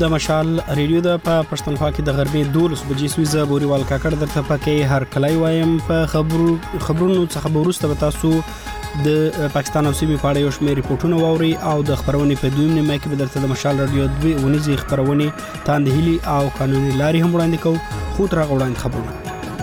د مشال ریډیو د پښتونخوا کې د غربي 12 بجې سويزه بوريوال کاکړ درته پکې هر کلای وایم په خبرونو څخه ورسته تاسو د پاکستان او سیمې په اړه یو شمېر ریپورتونه واوري او د خبرونې په دویم نیمه کې به درته د مشال ریډیو دوی ونیزي خبرونه تاندهلي او قانوني لاري هم وړاندې کوو خو تر هغه وړاندې خبرونه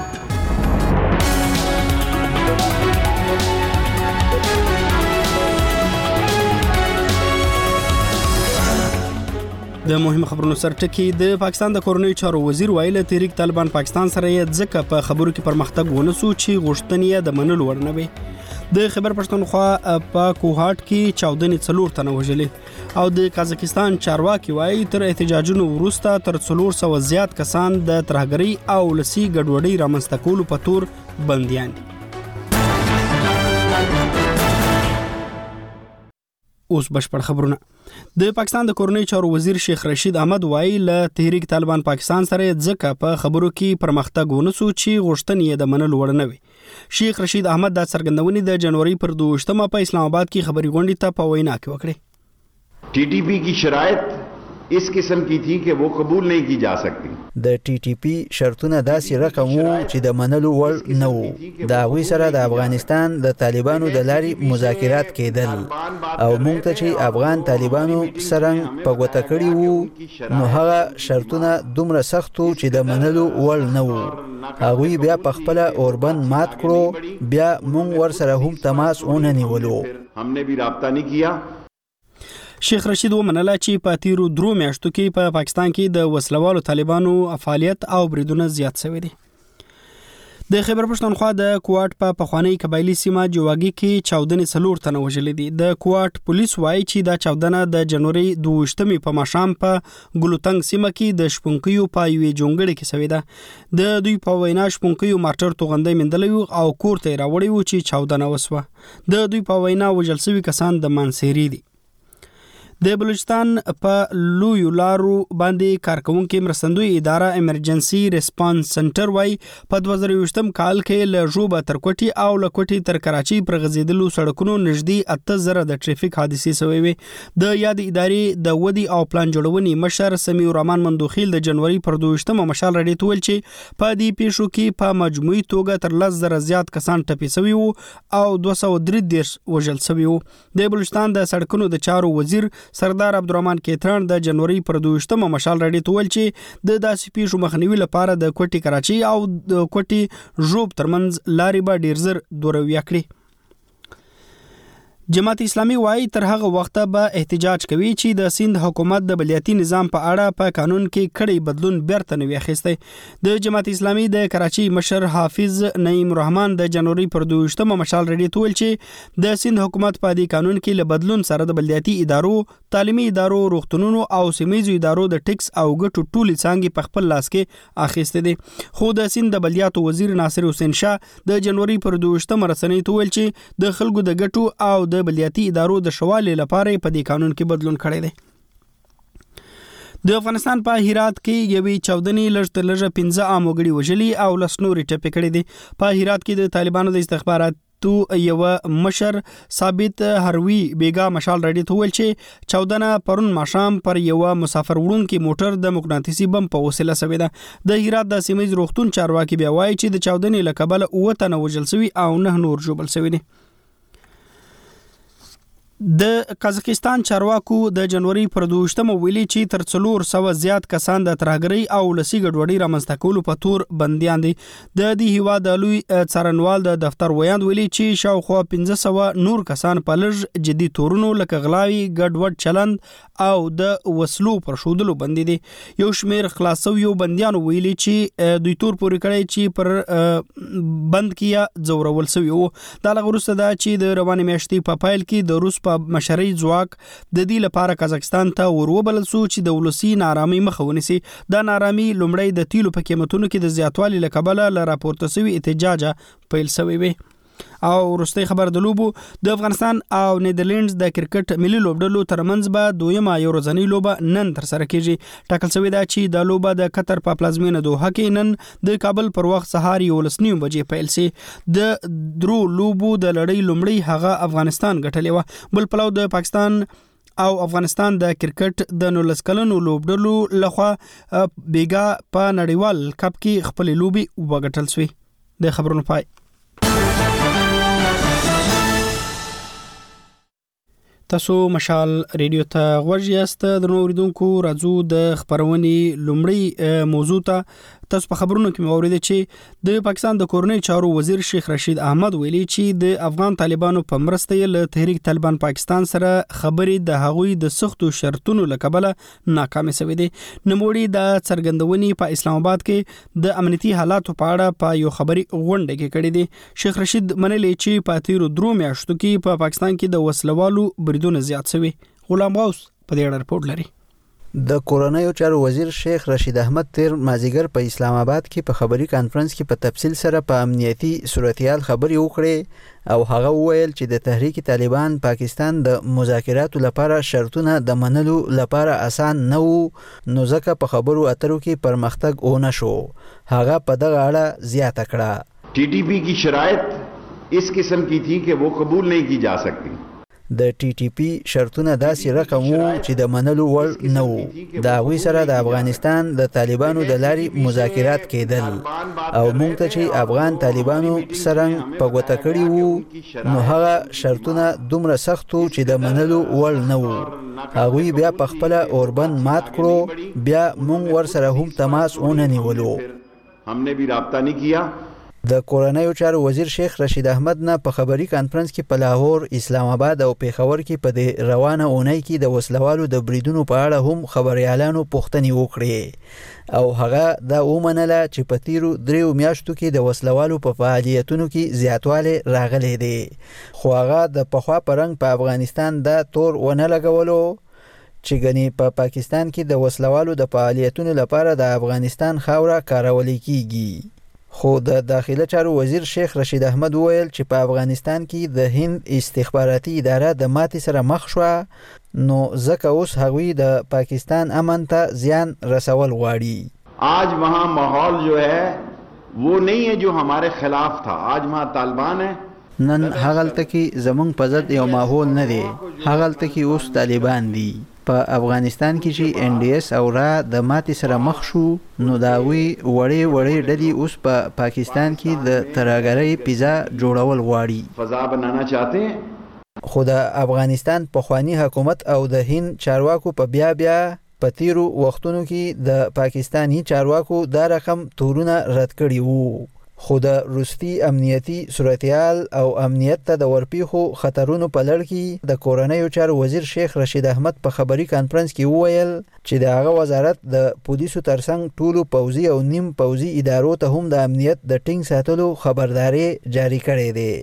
د مهمه خبرونو سرټکی د پاکستان د کورنۍ چارو وزیر ویل تحریک طالبان پاکستان سره یې ځکه په خبرو کې پرمختګ ونسو چې غوښتنې د منلو وړ نه وي د خیبر پښتونخوا په کوهاټ کې 14 تنه وژلې او د قزاقستان چارواکي وایي تر احتجاجونو وروسته تر 400 زیات کسان د ترهګرۍ او لسی ګډوډۍ رامنځته کولو په تور بنديان اوس بشپړ خبرونه د پاکستان د کورنۍ چارو وزیر شیخ رشید احمد وایي له تحریک طالبان پاکستان سره ځکه په خبرو کې پرمختګ ونسو چې غوښتنې د منلو وړ نه وي شیخ رشید احمد د څرګندونې د جنوري پر 2 په اسلام آباد کې خبري غونډې ته په وینا کې وکړه T T P की शराइत इस किस्म की थी कि वो कबूल नहीं की जा सकती د टी टी पी شرطونه داسې رقم وو چې د منلو وړ نه وو دا غوي سره د افغانستان د طالبانو د لارې مذاکرات کېدل او موږ ته چې افغان طالبانو سره په غوته کړی وو نو هغه شرطونه دومره سخت وو چې د منلو وړ نه وو هغوی بیا په خپل اوربند مات کړو بیا موږ ور سره هم تماس ونه نیولو हमने भी رابطه नहीं किया شیخ رشید ومنله چې په تیرو 3 میاشتو کې په پاکستان کې د وسلوالو طالبانو فعالیت او بریدونه زیات شوي دي د خیبر پښتونخوا د کوټ په پخوانی قبایلی سیمه جواګي کې 14 تنه وژل دي د کوټ پولیس وایي چې دا 14 د جنوري 2 په ماشام په ګلوتنګ سیمه کې د شپونکیو په یوې جونګړې کې شوی ده د دوی په وینا شپونکیو مارټر توغندې مندلې او کور ته راوړی و چې 14 وسوه د دوی په وینا وژل شوی کسان د مانسيري دي د بلوچستان په لویو لارو باندې کارکونکو مرستندوی اداره ایمرجنسي ریسپانس سنټر وای په 2020 کال کې له جوبه تر کوټي او له کوټي تر کراچي پر غزیدلو سړکونو نږدې 8000 د ټریفیک حادثې شوې وي د یاد ادارې د ودی او پلان جوړونې مشر سمیع الرحمن مندوخیل د جنوري پر 2 مشال رډي تول چې په دې پیښو کې په مجموعي توګه تر 10,000 زیات کسان ټپي شوي وو او 233 وژل شوي وو د بلوچستان د سړکونو د چارو وزیر سردار عبدالرحمن کیتران د جنوري پر 2 مشال رډي تول چې د داسې پیښو مخنیوي لپاره د کوټي کراچي او د کوټي ژوب ترمنځ لارې به ډیر زر دوروي کړي جماعت اسلامي وایي تر هغه وخته به احتجاج کوي چې د سند حکومت د بلدیاتي نظام په اړه په قانون کې کړي بدلون بیرته نه ویخسته د جماعت اسلامي د کراچي مشر حافظ نعیم الرحمن د جنوري پر 2 مشال رډي تول چې د سند حکومت په دې قانون کې له بدلون سره د بلدیاتي ادارو تعلیمي ادارو روغتونونو او سیمایي ادارو د ټیکس او ګټو ټولې څنګه په خپل لاس کې اخیسته دي خو د سند د بلدیاتو وزیر ناصر حسین شاه د جنوري پر 2 رسنۍ تول چې د خلکو د ګټو او د بلدیاتي ادارو د شوالې لپاره په دې قانون کې بدلون کړی دی د افغانستان په هرات کې یوې 14 لږ 15 عام وګړي وژلي او لسنوري ټپي کړي دي په هرات کې د طالبانو د استخباراتو یو مشر ثابت هروي بیگا مشال رډي تول چې 14 پرون ماشام پر یو مسافر وړونکي موټر د مقناطیسي بم په وسیله سوي ده د هرات د سیمې روغتون چارواکي بیا وایي چې د 14 لکبل او تنه وژل شوی او نه نور جوړل شوی دي د قزاقستان چارواکو د جنوري پر 2 ویلي چې تر 400 زیات کسان د ترهګرۍ او لسی ګډوډۍ رامنځته کولو په تور بنديان دي د دې هیواد د لوی څارنوال د دفتر ویاند ویلي چې شاوخوا 1500 نور کسان په لږ جدي تورونو لکه غلاوي ګډوډ چلند او د وسلو پر شودلو بندي دي یو شمیر خلاصو یو بنديان ویلي چې دوی تور پورې کړی چې پر بند کیا زورول شوی وو د لغورسته دا چې د رواني میاشتې په پایل کې د روس مشري ځواک د دې لپاره قزاقستان ته وروبل سو چې د ولسی نارامي مخه ونیسي د نارامي لومړی د تیلو په قیمتونو کې د زیاتوالي لکبله ل راپورته شوی احتجاج پیل شوی وي او وروستي خبر د لوبو د افغانستان او نیدرلندز د کرکټ ملي لوبډلو ترمنځ به دویمه یو ورځنی لوبه نن تر سره کیږي ټاکل شوی دا چې د لوبه د قطر په پلازمینه دوحه کې نن د کابل پر وخت سهار 11:09 بجې پیل شي د درو لوبو د لړۍ لومړی هغه افغانستان ګټلې و بل پلو د پاکستان او افغانستان د کرکټ د 19 کلنو لوبډلو لخوا بیګا په نړیوال کپ کې خپل لوبي وګټل شوې. د خبرونو پای. تاسو مشال ریډیو ته غوږ یاست. د نوریدونکو راځو د خبرونې لومړی موضوع ته. تاسو په خبرونو کې موریده چې د پاکستان د کورنۍ چارو وزیر شیخ رشید احمد ویلي چې د افغان طالبانو په مرسته له تحریک طالبان پاکستان سره خبرې د هغوی د سختو شرطونو لکبله ناکامه شوې دي. نوموړي د څرګندونې په اسلام آباد کې د امنیتي حالاتو په اړه په یو خبري غونډه کې کړې دي. شیخ رشید منلي چې په تیرو 3 میاشتو کې په پاکستان کې د وسلوالو بریدونه زیات شوي. غلام غوث په دې اړه رپورټ لري. د کورنۍ چارو وزیر شیخ رشید احمد تیر مازیګر په اسلام آباد کې په خبري کانفرنس کې په تفصیل سره په امنیتي صورتحال خبري وکړي او هغه وویل چې د تحریک طالبان پاکستان د مذاکراتو لپاره شرطونه د منلو لپاره آسان نه وو، نو ځکه په خبرو اترو کې پرمختګ ونه شو. هغه په دغه اړه زیاته کړه. टीटीपी की शराइत इस किस्म की थी कि वो कबूल नहीं की जा सकती. د ټي ټي پی شرطونه داسې رقم وو چې د منلو وړ نه وو. د هغوی سره د افغانستان د طالبانو د لارې مذاکرات کېدل او موږ ته چې افغان طالبانو څرنګه په ګوته کړي وو، نو هغه شرطونه دومره سخت وو چې د منلو وړ نه وو. هغوی بیا په خپله اوربند مات کړو، بیا موږ ورسره هم تماس ونه نیولو. हमने भी राब्ता नहीं किया. د کورنۍ چارو وزیر شیخ رشید احمد نه په خبري کانفرنس کې په لاهور، اسلام آباد او پیښور کې په دې روانه اونۍ کې د وسلوالو د بریدونو په اړه هم خبريالانو پوښتنې وکړې او هغه دا ومنله چې په تیرو 3 میاشتو کې د وسلوالو په فعالیتونو کې زیاتوالی راغلی دی. خو هغه د پخوا پرنګ په افغانستان دا تور ونه لګولو چې ګنې په پاکستان کې د وسلوالو د فعالیتونو لپاره د افغانستان خاوره کارول کیږي. خو د داخله چارو وزیر شیخ رشید احمد وویل چې په افغانستان کې د هند استخباراتي اداره د ماتې سره مخ شوه، نو ځکه اوس هغوی د پاکستان امن ته زیان رسول غواړي. आज वहाँ माहौल जो है वो नहीं है जो हमारे खिलाफ था. आज वहाँ तालिबान है. نن هغلته کې زمونږ په ضد یو ماحول نه دی، هغلته کې اوس طالبان دي. په افغانستان کې چې ان ډي اس او را د ماتې سره مخ شو، نو دا وی وړې ډلې اوس په پاکستان کې د ترهګرۍ پیزا جوړول غواړي. فضا بنانا چاہتے ہیں. خو د افغانستان پخوانی حکومت او د هند چارواکو په بیا په تیرو وختونو کې د پاکستانی چارواکو دا رقم تورونه رد کړي وو. خو د روسي امنیتي صورتحال او امنیت ته د ورپیخو خطرونو په لړ کې د کورنۍ چارو وزیر شیخ رشید احمد په خبري کانفرنس کې وویل چې د هغه وزارت د پولیسو ترڅنګ ټولو پوځي او نیم پوځي ادارو ته هم د امنیت د ټینګ ساتلو خبرداري جاری کړې ده.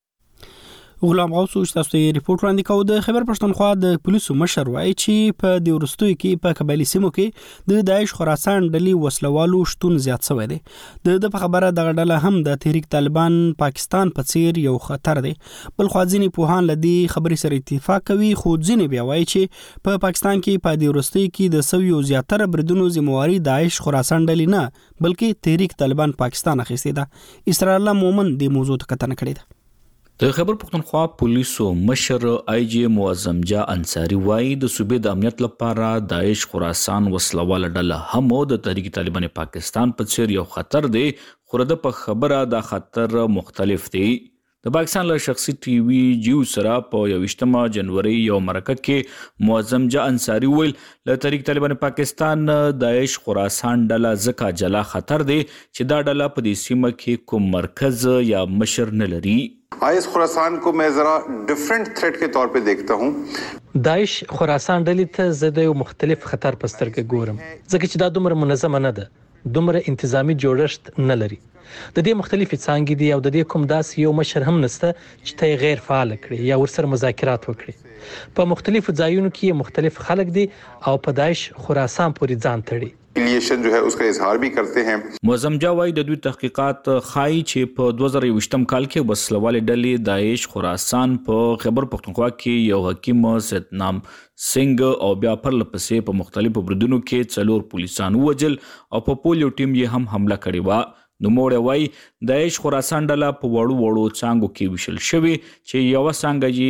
غلام غوث تاسو ته ریپورت وړاندې کوو. د خیبر پښتونخوا د پولیسو مشر وایي چې په دې وروستیو کې په قبایلي سیمو کې د داعش خراسان ډلې وسلوالو شتون زیات شوی دی. د په خبره دغه ډله هم د تحریک طالبان پاکستان په څیر یو خطر دی. بل خو ځینې پوهان له دې خبرې سره اتفاق کوي، خو ځینې بیا وایي چې په پاکستان کې په دې وروستیو کې د سویو زیاتره بریدونو ذمہواری داعش خراسان ډلې نه بلکې تحریک طالبان پاکستان اخیستې ده. اسرار الله مومن د موضوع ته کتنه کړې ده. د خیبر پښتونخوا پولیسو مشر آی جی معظم جا انصاری وایي د صوبې د امنیت لپاره داعش خراسان وسلواله ډله هم د تحریک طالبان پاکستان په څیر یو خطر دی، خو د په خبره دا خطر مختلف دی. د پاکستان له شخصي ټي وي جیو سره په 28 جنوري یو مرکه کې معظم جا انصاری ویل له تحریک طالبان پاکستان داعش خراسان ډله ځکه جلا خطر دی چې دا ډله په دې سیمه کې کوم مرکز یا مشر نه لري. आईएस खुरासान को मैं जरा डिफरेंट थ्रेट के तौर पे देखता हूँ. داعش خراسان ډلې ته زه د یو مختلف خطر په سترګه ګورم، ځکه چې دا دومره منظمه نه ده، دومره انتظامی جوړښت نه لري. د دې مختلفې څانګې دي او د دې کوم داسې یو مشر هم نشته چې ته غیر فعال کړي یا ورسره مذاکرات وکړي. په مختلفو ځایونو کې مختلف خلک دي او په داعش خراسان پورې ځان تړي. जो है उसका इजहार भी करते हैं. معظم جاوای د دوی تحقیقات خای چې په 2023 کال کې وسلواله ډلې داعش خراسان په خیبر پښتونخوا کې یو حکیم ستنام سنگ او بیا پر لپسې په مختلفو بریدونو کې 4 پولیسان وجل او په پولیو ټیم یې هم حمله کړې و. نو موړ وای داعش خراسان ډله په وړو څانګو کې وشل شوی چې یو څنګه یې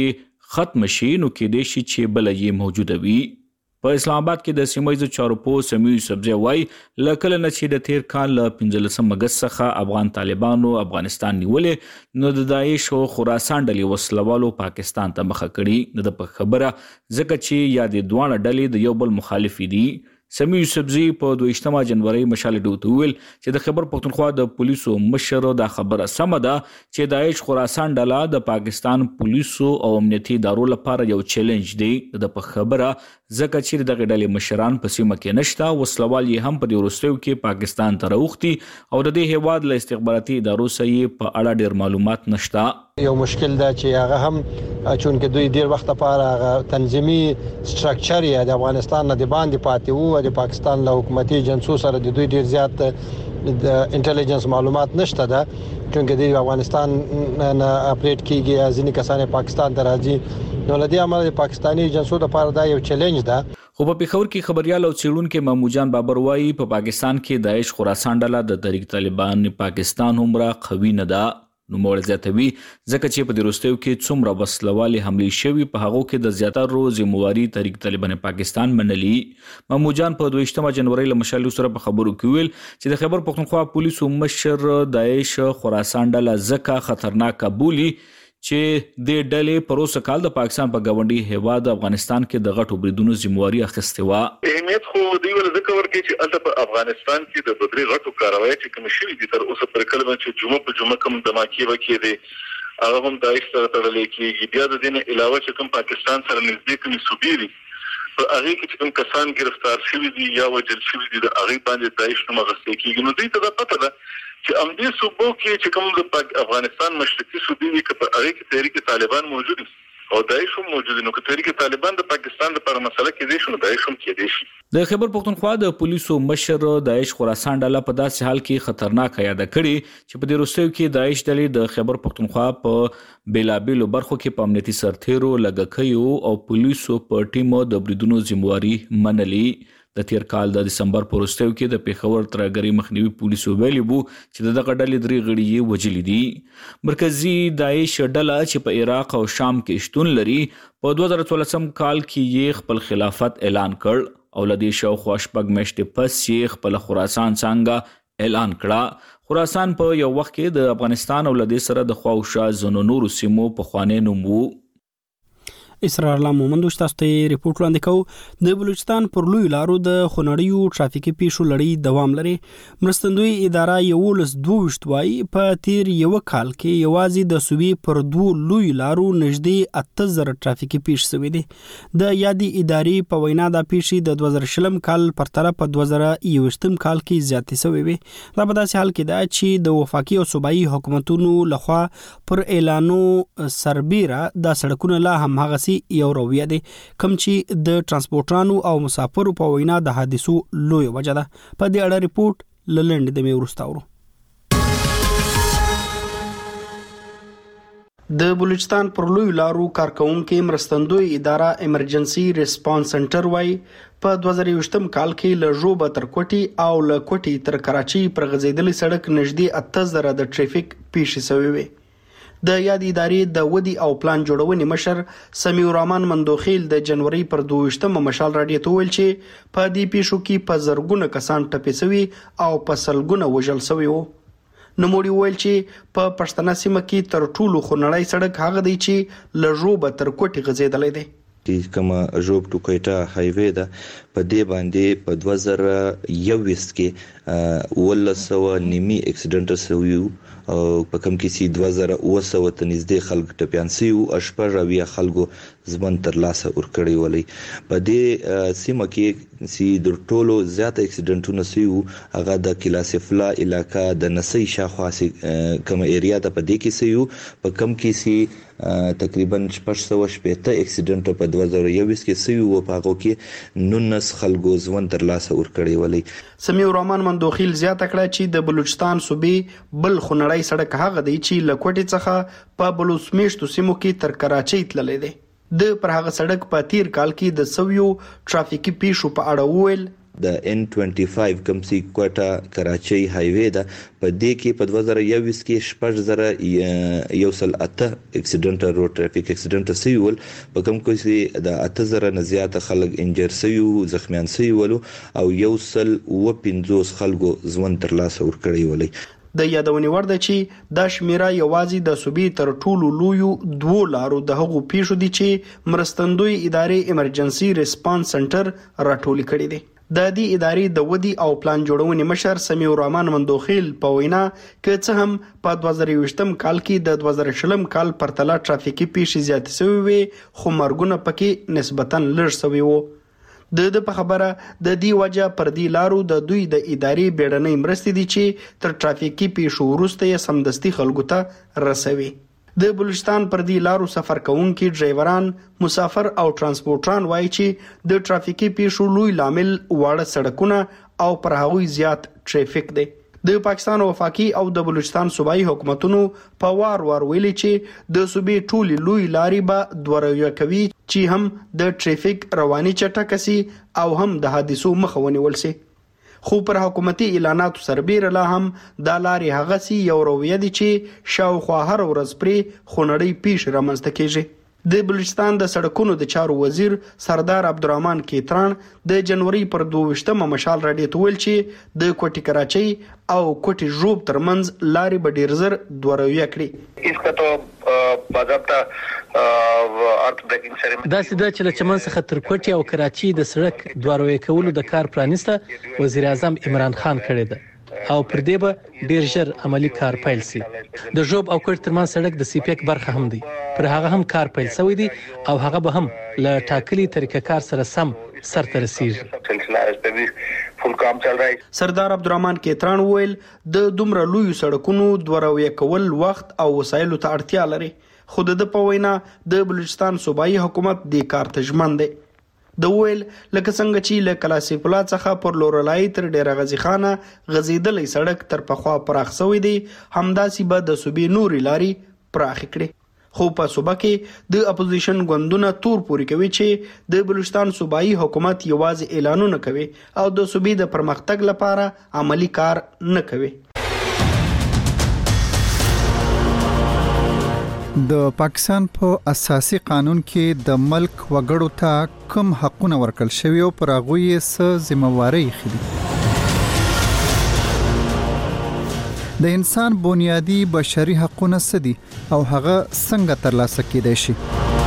ختم شي نو کېدای شي چې بل یې موجوده وي. په اسلام آباد کې د سیمه چارو پوه سمیع یوسفزی وایي له کله نه چې د تیر کال له 15 اگست څخه افغان طالبانو افغانستان نیولې نو د داعش او خراسان ډلې وسلوالو پاکستان ته مخه کړي. نه د خبره ځکه چې یا د دوه ډلې د یو بل مخالف دي. سمیع یوسفزی په 22 جنوري مشال ډوت ویل چې د خیبر پختونخوا د پولیسو مشر دا خبره سمه ده چې داعش خراسان ډله د پاکستان پولیسو او امنیتي ادارو لپاره یو چیلنج دی. د خبره ځکه چې دغه ډلې مشران په سیمه کې نشته، وسلوال یې هم په دې وروستیو کې پاکستان ته راوختي او د دې هیواد له استخباراتي ادارو سره په اړه ډیر معلومات نشته. یو مشکل دا چې هغه هم چون کې دوی ډیر وخت لپاره تنظیمي سټرکچر یې د افغانستان نه د باندې پاتې وو، د پاکستان له حکومتي جنسو سره د دوی ډیر زیات د انټيليجنس معلومات نشته ده، چون کې د افغانستان نه اپریټ کیږي، ځینې کسان پاکستان ته راځي، نو لدی عمل د پاکستاني جنسو لپاره دا یو چیلنج ده. خو په پیښور کې خبريال او څېړونکو محمود بابر وایي په پاکستان کې داعش خراسان ډله د تحریک طالبان پاکستان همرا قوي نه ده. نو مول زیاتوي ځکه چې په دې وروستیو کې څومره وسلوالې حملې شوي په هغو کې د زیاتره ذمہواري تحریک طالبان پاکستان منلي. محمود په 22 جنوري له مشالو سره په خبرو کې ویل چې د خیبر پختونخوا پولیسو مشر داعش خراسان ډله ځکه خطرناک بولي چې د ډلې پروسه کال د پاکستان په گاونډي هیواد افغانستان کې د غټو بریدونو ذمہواري اخیستې و. اهمیت خو دی ول ذکر ورکړي چې البته په افغانستان کې د بدري غټو کاروایی چې کوم شي دي تر اوسه پر کلمه چې جمعه په جمعه کوم دماکي وکړي دي هغه هم داعش سره تړلې کېږي. بیا د دې علاوه چې کوم پاکستان سره نږدې کوم صوبې دي په هغه کې چې کوم کسان گرفتار شوي دي یا وژل شوي دي د هغه باندې داعش نوم غوښتل کېږي. نو دوی ته دا پته ده چې امدې صوبو کې چې کوم د افغانستان مشرقي صوبې دي چې په هغه کې تحریک طالبان موجود دي او داعش هم موجود نو که تحریک طالبان د پاکستان لپاره مسله کې دي شنو داعش هم کې دي شي. د خیبر پختونخوا د پولیسو مشر داعش خراسان ډله په داسې حال کې خطرناک یاد کړي چې په دې وروستیو کې داعش ډلې د خیبر پختونخوا په بیلابیلو برخو کې په امنیتي سرتیرو لګکیو او پولیسو په ټیمو د بریدونو ذمہواري منلي. د تیر کال د دسمبر په وروستیو کې د پیښور ترګری مخنیوي پولیسو ویلي وو چې دغه ډلې درې غړي یې وژلي دي. مرکزی داعش ډله چې په عراق او شام کې شتون لري په 2014 کال کې یې خپل خلافت اعلان کړ او لدی شاوخوا شپږ میاشتې پس یې خپل خراسان څنګه اعلان کړه. خراسان په یو وخت کې د افغانستان او لدی سره د خواوشا زونو نورو سیمو په خوانې نوم وو. اسرار الله مومند تاسو ته ریپورت وړاندې کوو. د بلوچستان پر لوی لارو د خونړیو ټرافیکي پیښو لړۍ دوام لري. مرستندوی اداره 1122 وایي په تیر یو کال کې یوازې د صوبې پر دوه لوی لارو نږدې 8000 ټرافیکي پیښې شوې دي. د یادې ادارې په وینا د پیښې د 2020 کال پر طرف په 2021 کال کې زیاتې شوې وي. دا په داسې حال کې ده چې د وفاقي او صوبایي حکومتونو لخوا پر اعلانو سربیره د سړکونو لا هم هغه یو رویه دي کوم چې د ترانسپورټرانو او مسافرو په وینا د حادثو لوی وجه ده. په دې اړه ریپورت للند د میورستاورو. د بلوچستان پر لوی لارو کارکونکو مرستندوی اداره ایمرجنسي ریسپانس سنټر وای په 2020 کال کې له جوبه تر کوټي او له کوټي تر کراچي پر غځیدلې سړک نږدې 8000 د ټریفیک پیښې شوې وي. د یاد ادارې د ودی او پلان جوړونې مشر سمیع الرحمن مندوخیل د جنوري پر 22 مشال راډیو ته ویل چې په دې پیښو کې په زرګونه کسان ټپي شوي او په سلګونه وژل شوي وو. نوموړي ویل چې په پښتنه سیمه کې تر ټولو خونړی سړک هغه دی چې له جوبه تر کوټي غځېدلی دی. کما جوب ټو کوټا هایوي ده په دې باندې په 2021 کې ولسوه نیمي اکسیډنټ شوی او په کوم کې سي 2000 ته نږدې خلک ټپيان سي او اشپړاوي خلکو ځمن تر لاسه ور کړی ولي. په دې سیمه کې سي د ټولو زیات اکسیډنټونه سي او هغه د کلاسفلا علاقہ د نسي شاخوا سي کوم ایریا ته په دې کې سي او په کوم کې سي تقریبا 680 اکسیډنټ په 2021 کې سي او په هغه کې 19 خلکو ځمن تر لاسه ور کړی ولي. سمیع الرحمن مندوخیل زیاته کړه چې د بلوچستان صوبې بل خونړی سړک هغه دی چې له کوټي څخه په بلوسمیشتو سیمو کې تر کراچۍ تللی دی. د پر هغه سړک په تیر کال کې د سویو ټرافیکي پیښو په اړه ویل د N25 کوم سي کوټا کراچي هایوې ده په دې کې په 2021 کې 6,108 اکسیډنټ روډ ټرافیک اکسیډنټ سویول په کوم کې سي د 8,000 نه زیات خلک انجر سوي زخمیان سوي او 150 خلکو ژوند ترلاسه ورکړی ولې د یادونې وړ ده چې دا شمیره یوازې د صوبې تر ټولو لویو 2 لارو د هغو پیښو دي چې مرستندوی ادارې ایمرجنسي ریسپانس سنټر راټولې کړي دي. د دې ادارې د ودی او پلان جوړونې مشر سمیع الرحمن مندوخیل په وینا کې څه هم په 2020 کال کې د 2020 کال پرتله ټرافیکي پیښې زیاتې شوې وي خو مرګونه پکې نسبتاً لږ شوي وو. د په خبره د دې وجه پر دې لارو د دوی د ادارې بیړنۍ مرستې دي چې تر ټرافیکي پیښو وروسته یې سمدستي خلکو ته رسوي. د بلوچستان پر دې لارو سفر کوونکي ډرایوران مسافر او ترانسپورټران وایي چې د ټرافیکي پیښو لوی لامل واړه سړکونه او پر هغوی زیات ټریفیک دی. د پاکستان وفاقي او د بلوچستان صوبایي حکومتونو په وار ویلي چې د صوبې ټولې لوی لارې به دورویه کوي چې هم د ټریفیک رواني چټکه سي او هم د حادثو مخه ونیول سي. خو پر حکومتي اعلاناتو سربیره لا هم دا لارې هغه سي یو رویه دي چې شاوخوا هر ورځ پرې خونړۍ پیښې رامنځته کیږي. د بلوچستان د سړکونو د چارو وزیر سردار عبدالرحمن کیتران د جنوري پر 22 مشال راډیو ته ویل چې د کوټي کراچۍ او کوټي ژوب ترمنځ لارې به ډیر زر دورویه کړي. اسکا تو باضابطه ارت بریکینګ سره دا سیده چې له چمن څخه تر کوټي او کراچۍ د سړک دورویه کولو د کار پرانیسته وزیر اعظم عمران خان کړی ده او پر دې به ډیر ژر عملی کار پیل شي. د ژوب او کوټ ترمن سړک د سی پی ایک برخه هم دی پر هغه هم کار پیل شوی دی او هغه به هم له ټاکلي طریقه کار سره سم سرته رسیږي. سردار عبدالرحمن کیتران ویل د دومره لوی سړکونو دورویه کول وخت او وسایلو ته اړتیا لري خو د په وینا د بلوچستان صوبایي حکومت د کار ته ژمن دی. د ویل لکه څنګه چې له کلاسي پلا څخه پر لورلای تر ډیره غزي خانه غزیدلې سړک تر پخوا پراخ شوی دی همداسې به د صوبې نوري لاري پراخ کړي. خو په صوبه کې د اپوزیشن ګوندونه تور پوري کوي چې د بلوچستان صوبایي حکومت یوازې اعلانونه کوي او د صوبې د پرمختګ لپاره عملی کار نه کوي. د پاکستان په اساسي قانون کې د ملک وګړو ته کوم حقونه ورکړل شوی او پر هغه یې څه ذمہواری خېدي. د انسان بنیادی بشري حقونه څه دي او هغه څنګه ترلاسه کېدای شي.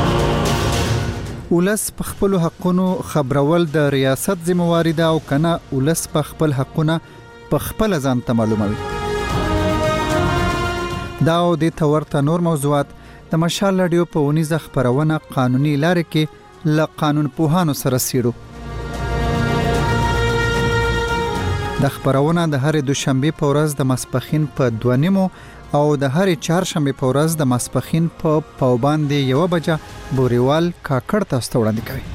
ولس په خپل حقونو خبرول د ریاست ذمہواری ده او کنه ولس په خپل حقونه په خپل ځان ته معلوموي. دا او د تورته نور موضوعات د مشال رادیو په ونیزه خبرونه قانوني لارې کې ل قانون پوهانو سره سیرو. د خبرونه د هر دوشنبه په ورځ د ماسپخین په 2:30 او د هر چهارشنبه په ورځ د ماسپخین په پاوباندې 1 بجه بوريوال کاکړ تاسو وړاندې کوي.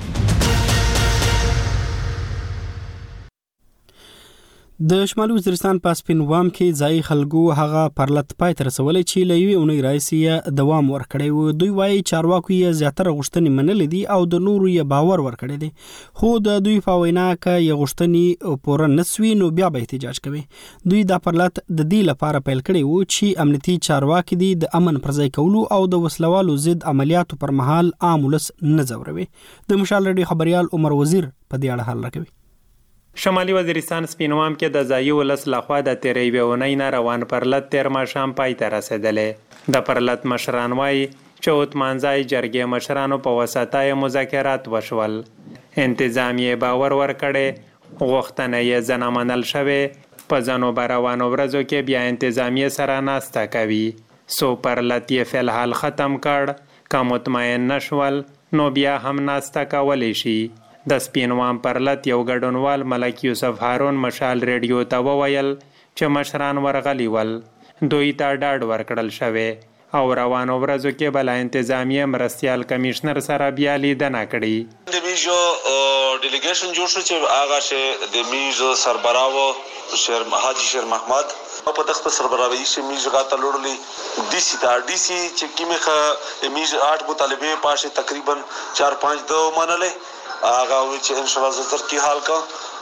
د شمالي وزیرستان په سپینوام کې ځای خلکو هغه پرلط پای تر رسولې چې لوي اونۍ رئیسي دوام ورکړی و. دوی وايي چارواکو یې زیاتره غوښتنې منلې دي او د نورو یې باور ورکړی دی خو د دوی په وینا کې یې غوښتنې پوره نسوي نو بیا به احتجاج کوي. دوی دا پرلط د دې لپاره پیل کړی و چې امنیتي چارواکي دي د امن پر ځای کولو او د وسلوالو ضد عملیاتو پر مهال عام ولس نه ځوروي. د مشال رادیو خبريال عمر وزیر په دې اړه حل راکوي. شمالي وزیرستان سپینوام کې د ځایي ولس لخوا د تیرې ونې نه روان پرلط تیر ماښام پای ته رسیدلې. د پرلط مشران وایي چې اوتمانځای جرګې مشرانو په وساتای مذاکرات وشول. انتظامیه باور ورکړي غوښتنه یې ځنه منل شوې په ځنو روانو ورځو کې بیا انتظامیه سره ناسته کوي. سو پرلط یې فلحال ختم کړ که مطمئن نشول نو بیا هم ناسته کولی شي. د سپینوام پرلط یو ګډونوال ملک یوسف هارون مشال ریډیو ته وویل چې مشران ورغلي ول دوی ته ډاډ ورکړل شوی او روانو ورځو کې بل انتظامیه مرستیال کمشنر سره بیا لیدنه کړي. د میجو ډیلیګیشن جوړ شو چې هغه شه د میجو سربراو حاجی شیر محمد په دغه سربراوي چې میجو غاته لوړلې ډي سي چې کیمه میجو 8 مطالبه پاشه تقریبا 4-5 دو منلې هغه چې ان شاء الله زر کی حال کا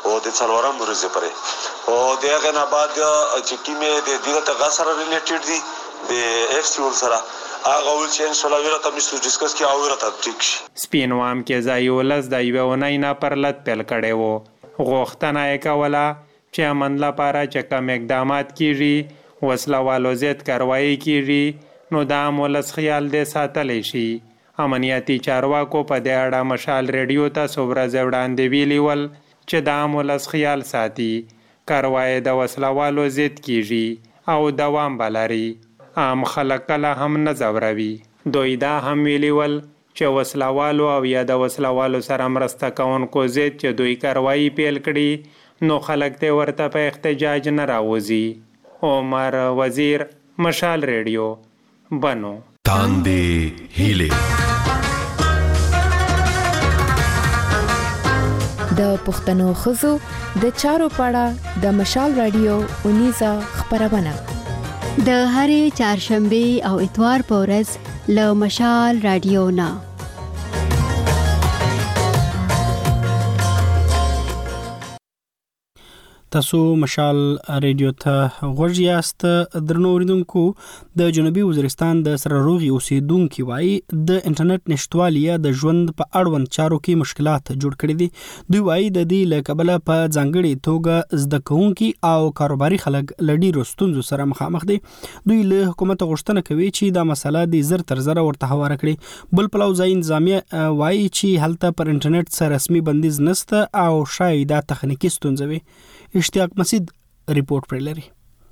او د څلورم ورځې پرې او دغه نه بعد چې کیمه د دې ته غسر ریلیټډ دي د اف سی ول سره هغه ول چې ان شاء الله ورته مستو ډیسکس کی او ورته ټیک شي. سپینوام کې ځایولس د یوونای نه پرلط پیل کړي وو غوښتنه یې کوله چې امن لپاره چې کوم اقدامات کیږي وسله والو زیات کاروایی کیږي نو دا مولس خیال دې ساتلی شي. امنیتي چارواکو په دې اړه مشال ریډیو ته څومره وړاندې ویلي ول چې دا مولس خیال ساتي کاروایی د وسلوالو ضد کیږي او دوام بلري عام خلک کله هم نه ځوروي. دوی دا هم ویلي ول چې وسلوالو او یا د وسلوالو سره مرسته کوونکو ضد چې دوی کاروایی پیل کړي نو خلک ته ورته په احتجاج نه راوځي. عمر وزیر مشال ریډیو بنو تاندې هیله د پښتنو خزو د چارو پاړه د مشال رادیو 19 خبرونه د هرې چهارشنبه او اتوار په ورځ له مشال رادیو نه تاسو مشال ریډیو ته غوږ یاست. درنو اوریدونکو د جنوبي وزیرستان د سرروغي اوسیدونکو وایي د انټرنیټ نشټوالي د ژوند په اړوند چارو کې مشکلات جوړ کړي دي. دوی وایي د دې له کبله په ځانګړي توګه زده کوونکي او کاروباري خلک له ډېرو ستونزو سره مخامخ دي. دوی له حکومت غوښتنه کوي چې دا مسله د زر تر زره ورته هواره کړي. بل پلو ځای انتظامیه وایي چې هلته پر انټرنیټ سره رسمي بندیز نشته او شاید دا تخنیکی ستونزه وي. اشتیاق مسید رپورټ پر لري.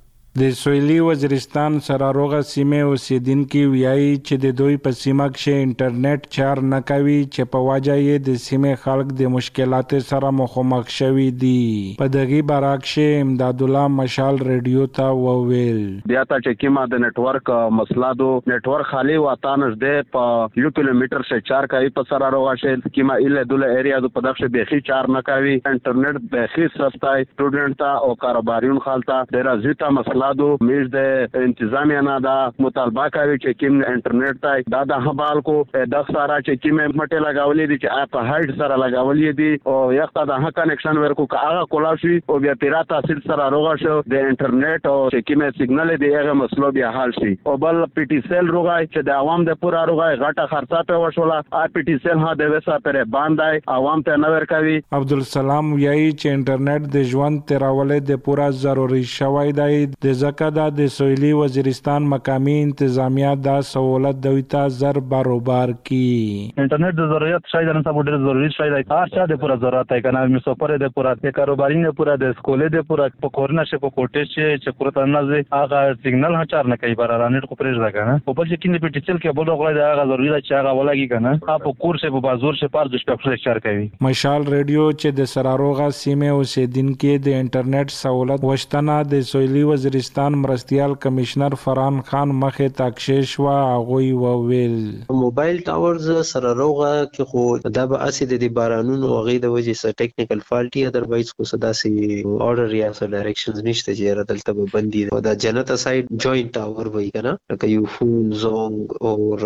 د سویلي وزیرستان سراروغه سیمه اوسیدونکو ویایي چې د دوی په سیمه کې انټرنیټ چار نه کوي چې په وجه یې د سیمه خلک د مشکلات سره مخامخ شوي دي. په دغه برعکس امداد الله مشال ریډیو ته وویل بیا ته چې کیما د نتورک مسله دو نتورک خالی واتانش ده په یو کیلومتر سے 4 کوي په سراروغه شې کیما اله دوله ایریا دو په دغه بيخي چار نه کوي. انټرنیټ بيخي سستای سټوډنټ تا او کاروباریون خالتا ډیر زیاته مسله دو میز د انتظامیه نه دا مطالبه کوي چې کیم انټرنیټ ته دا حبال کو د سارا چې کیم مټه لگاولې دي چې اپ هایډ سره لگاولې دي او یخته د هک کنیکشن ورکو هغه کولا شي او بیا پیراتا سیل سره روغه شو د انټرنیټ او چې کیم سیګنل دی هغه مسلو بیا حل شي. او بل پی ټی سیل روغای چې د عوام د پورا روغای غټه خرڅه په وشوله ا پی ټی سیل ها د وسه پر باندې عوام ته نور کوي. عبدالسلام یای چې انټرنیټ د ژوند تیرولې د پورا ضروري شوی دی. د زکه د سویلي وزیرستان مقامی انتظامیه دا سہولت دوی ته زر باروبار کی. انټرنیټ د ضرورت شاید نه سبو ډیر ضروری شاید هر چا د پورا ضرورت ہے کنه می سفر د پورا د کاروباري نه پورا د سکولې د پورا په کورنا شه په کوټه چې پورا نه زی هغه سیګنل ها چار نه کوي بار رانیټ کو پرېږ دا کنه په بل چې کینې په ټیچل کې بل غوړای دا هغه ضروری ده چې هغه ولګي کنه په کورس په بازار شه پر د شپږ چار کوي. مشال ریډیو چې د سراروغه سیمه اوسیدونکو د انټرنیټ سہولت وشتنه د سویلي وزیرستان مرستیال کمشنر فران خان مخه تاکشش وا غوي وویل موبایل ټاورز سره روغه کې خو دا به اسید د بارانونو غي د وجې سره ټیکنیکل فالټي ادروایز کو صدا سي اورډر یا سره ډایرکشنز نشته چې را دلته به بندي او دا جنت سایډ جوائنٹ ټاور وای کنه لکه یو فون زونګ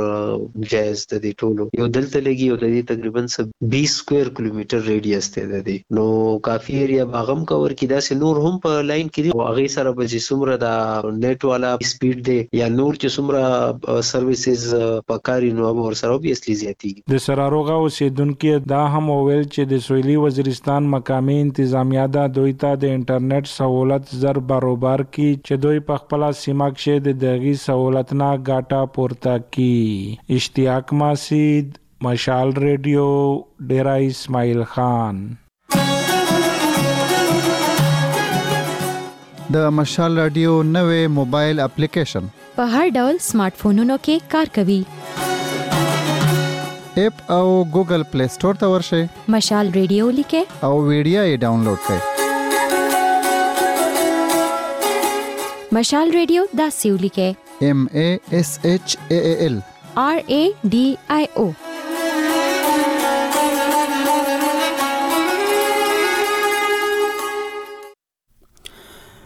او جاز د دې ټولو یو دلته لګي او د دې تقریبا 20 سکوير کیلومتر ریډیوس ته ده دي نو کافي ایریا باغم کور کی دا سي نور هم په لاین کې دي او هغه سره به سمره دا نیټ والا سپیډ دی یا نور چې څومره سرویسز پکاري نو ور سره به اصلي زیاتی. د سراروغه اوسیدونکو دا هم ویل چې د سویلي وزیرستان مقامی انتظامیه دا دوی ته د انټرنیټ سہولت زر باروبار کی چې دوی په خپل سیمه کې د دغه سہولت نه ګاټا پورته کی. اشتیاق مسید مشال ریډیو ډیرا اسماعیل خان. د مشال رادیو نوې موبایل اپلیکیشن په هر ډول سمارټ فونونو کې کار کوي. اپ او ګوګل پلی سٹور ته ورشئ مشال ریډیو لیکه او ویډیو یې ډاونلوډ کړئ. مشال ریډیو دا سیو لیکه MASHAAL RADIO.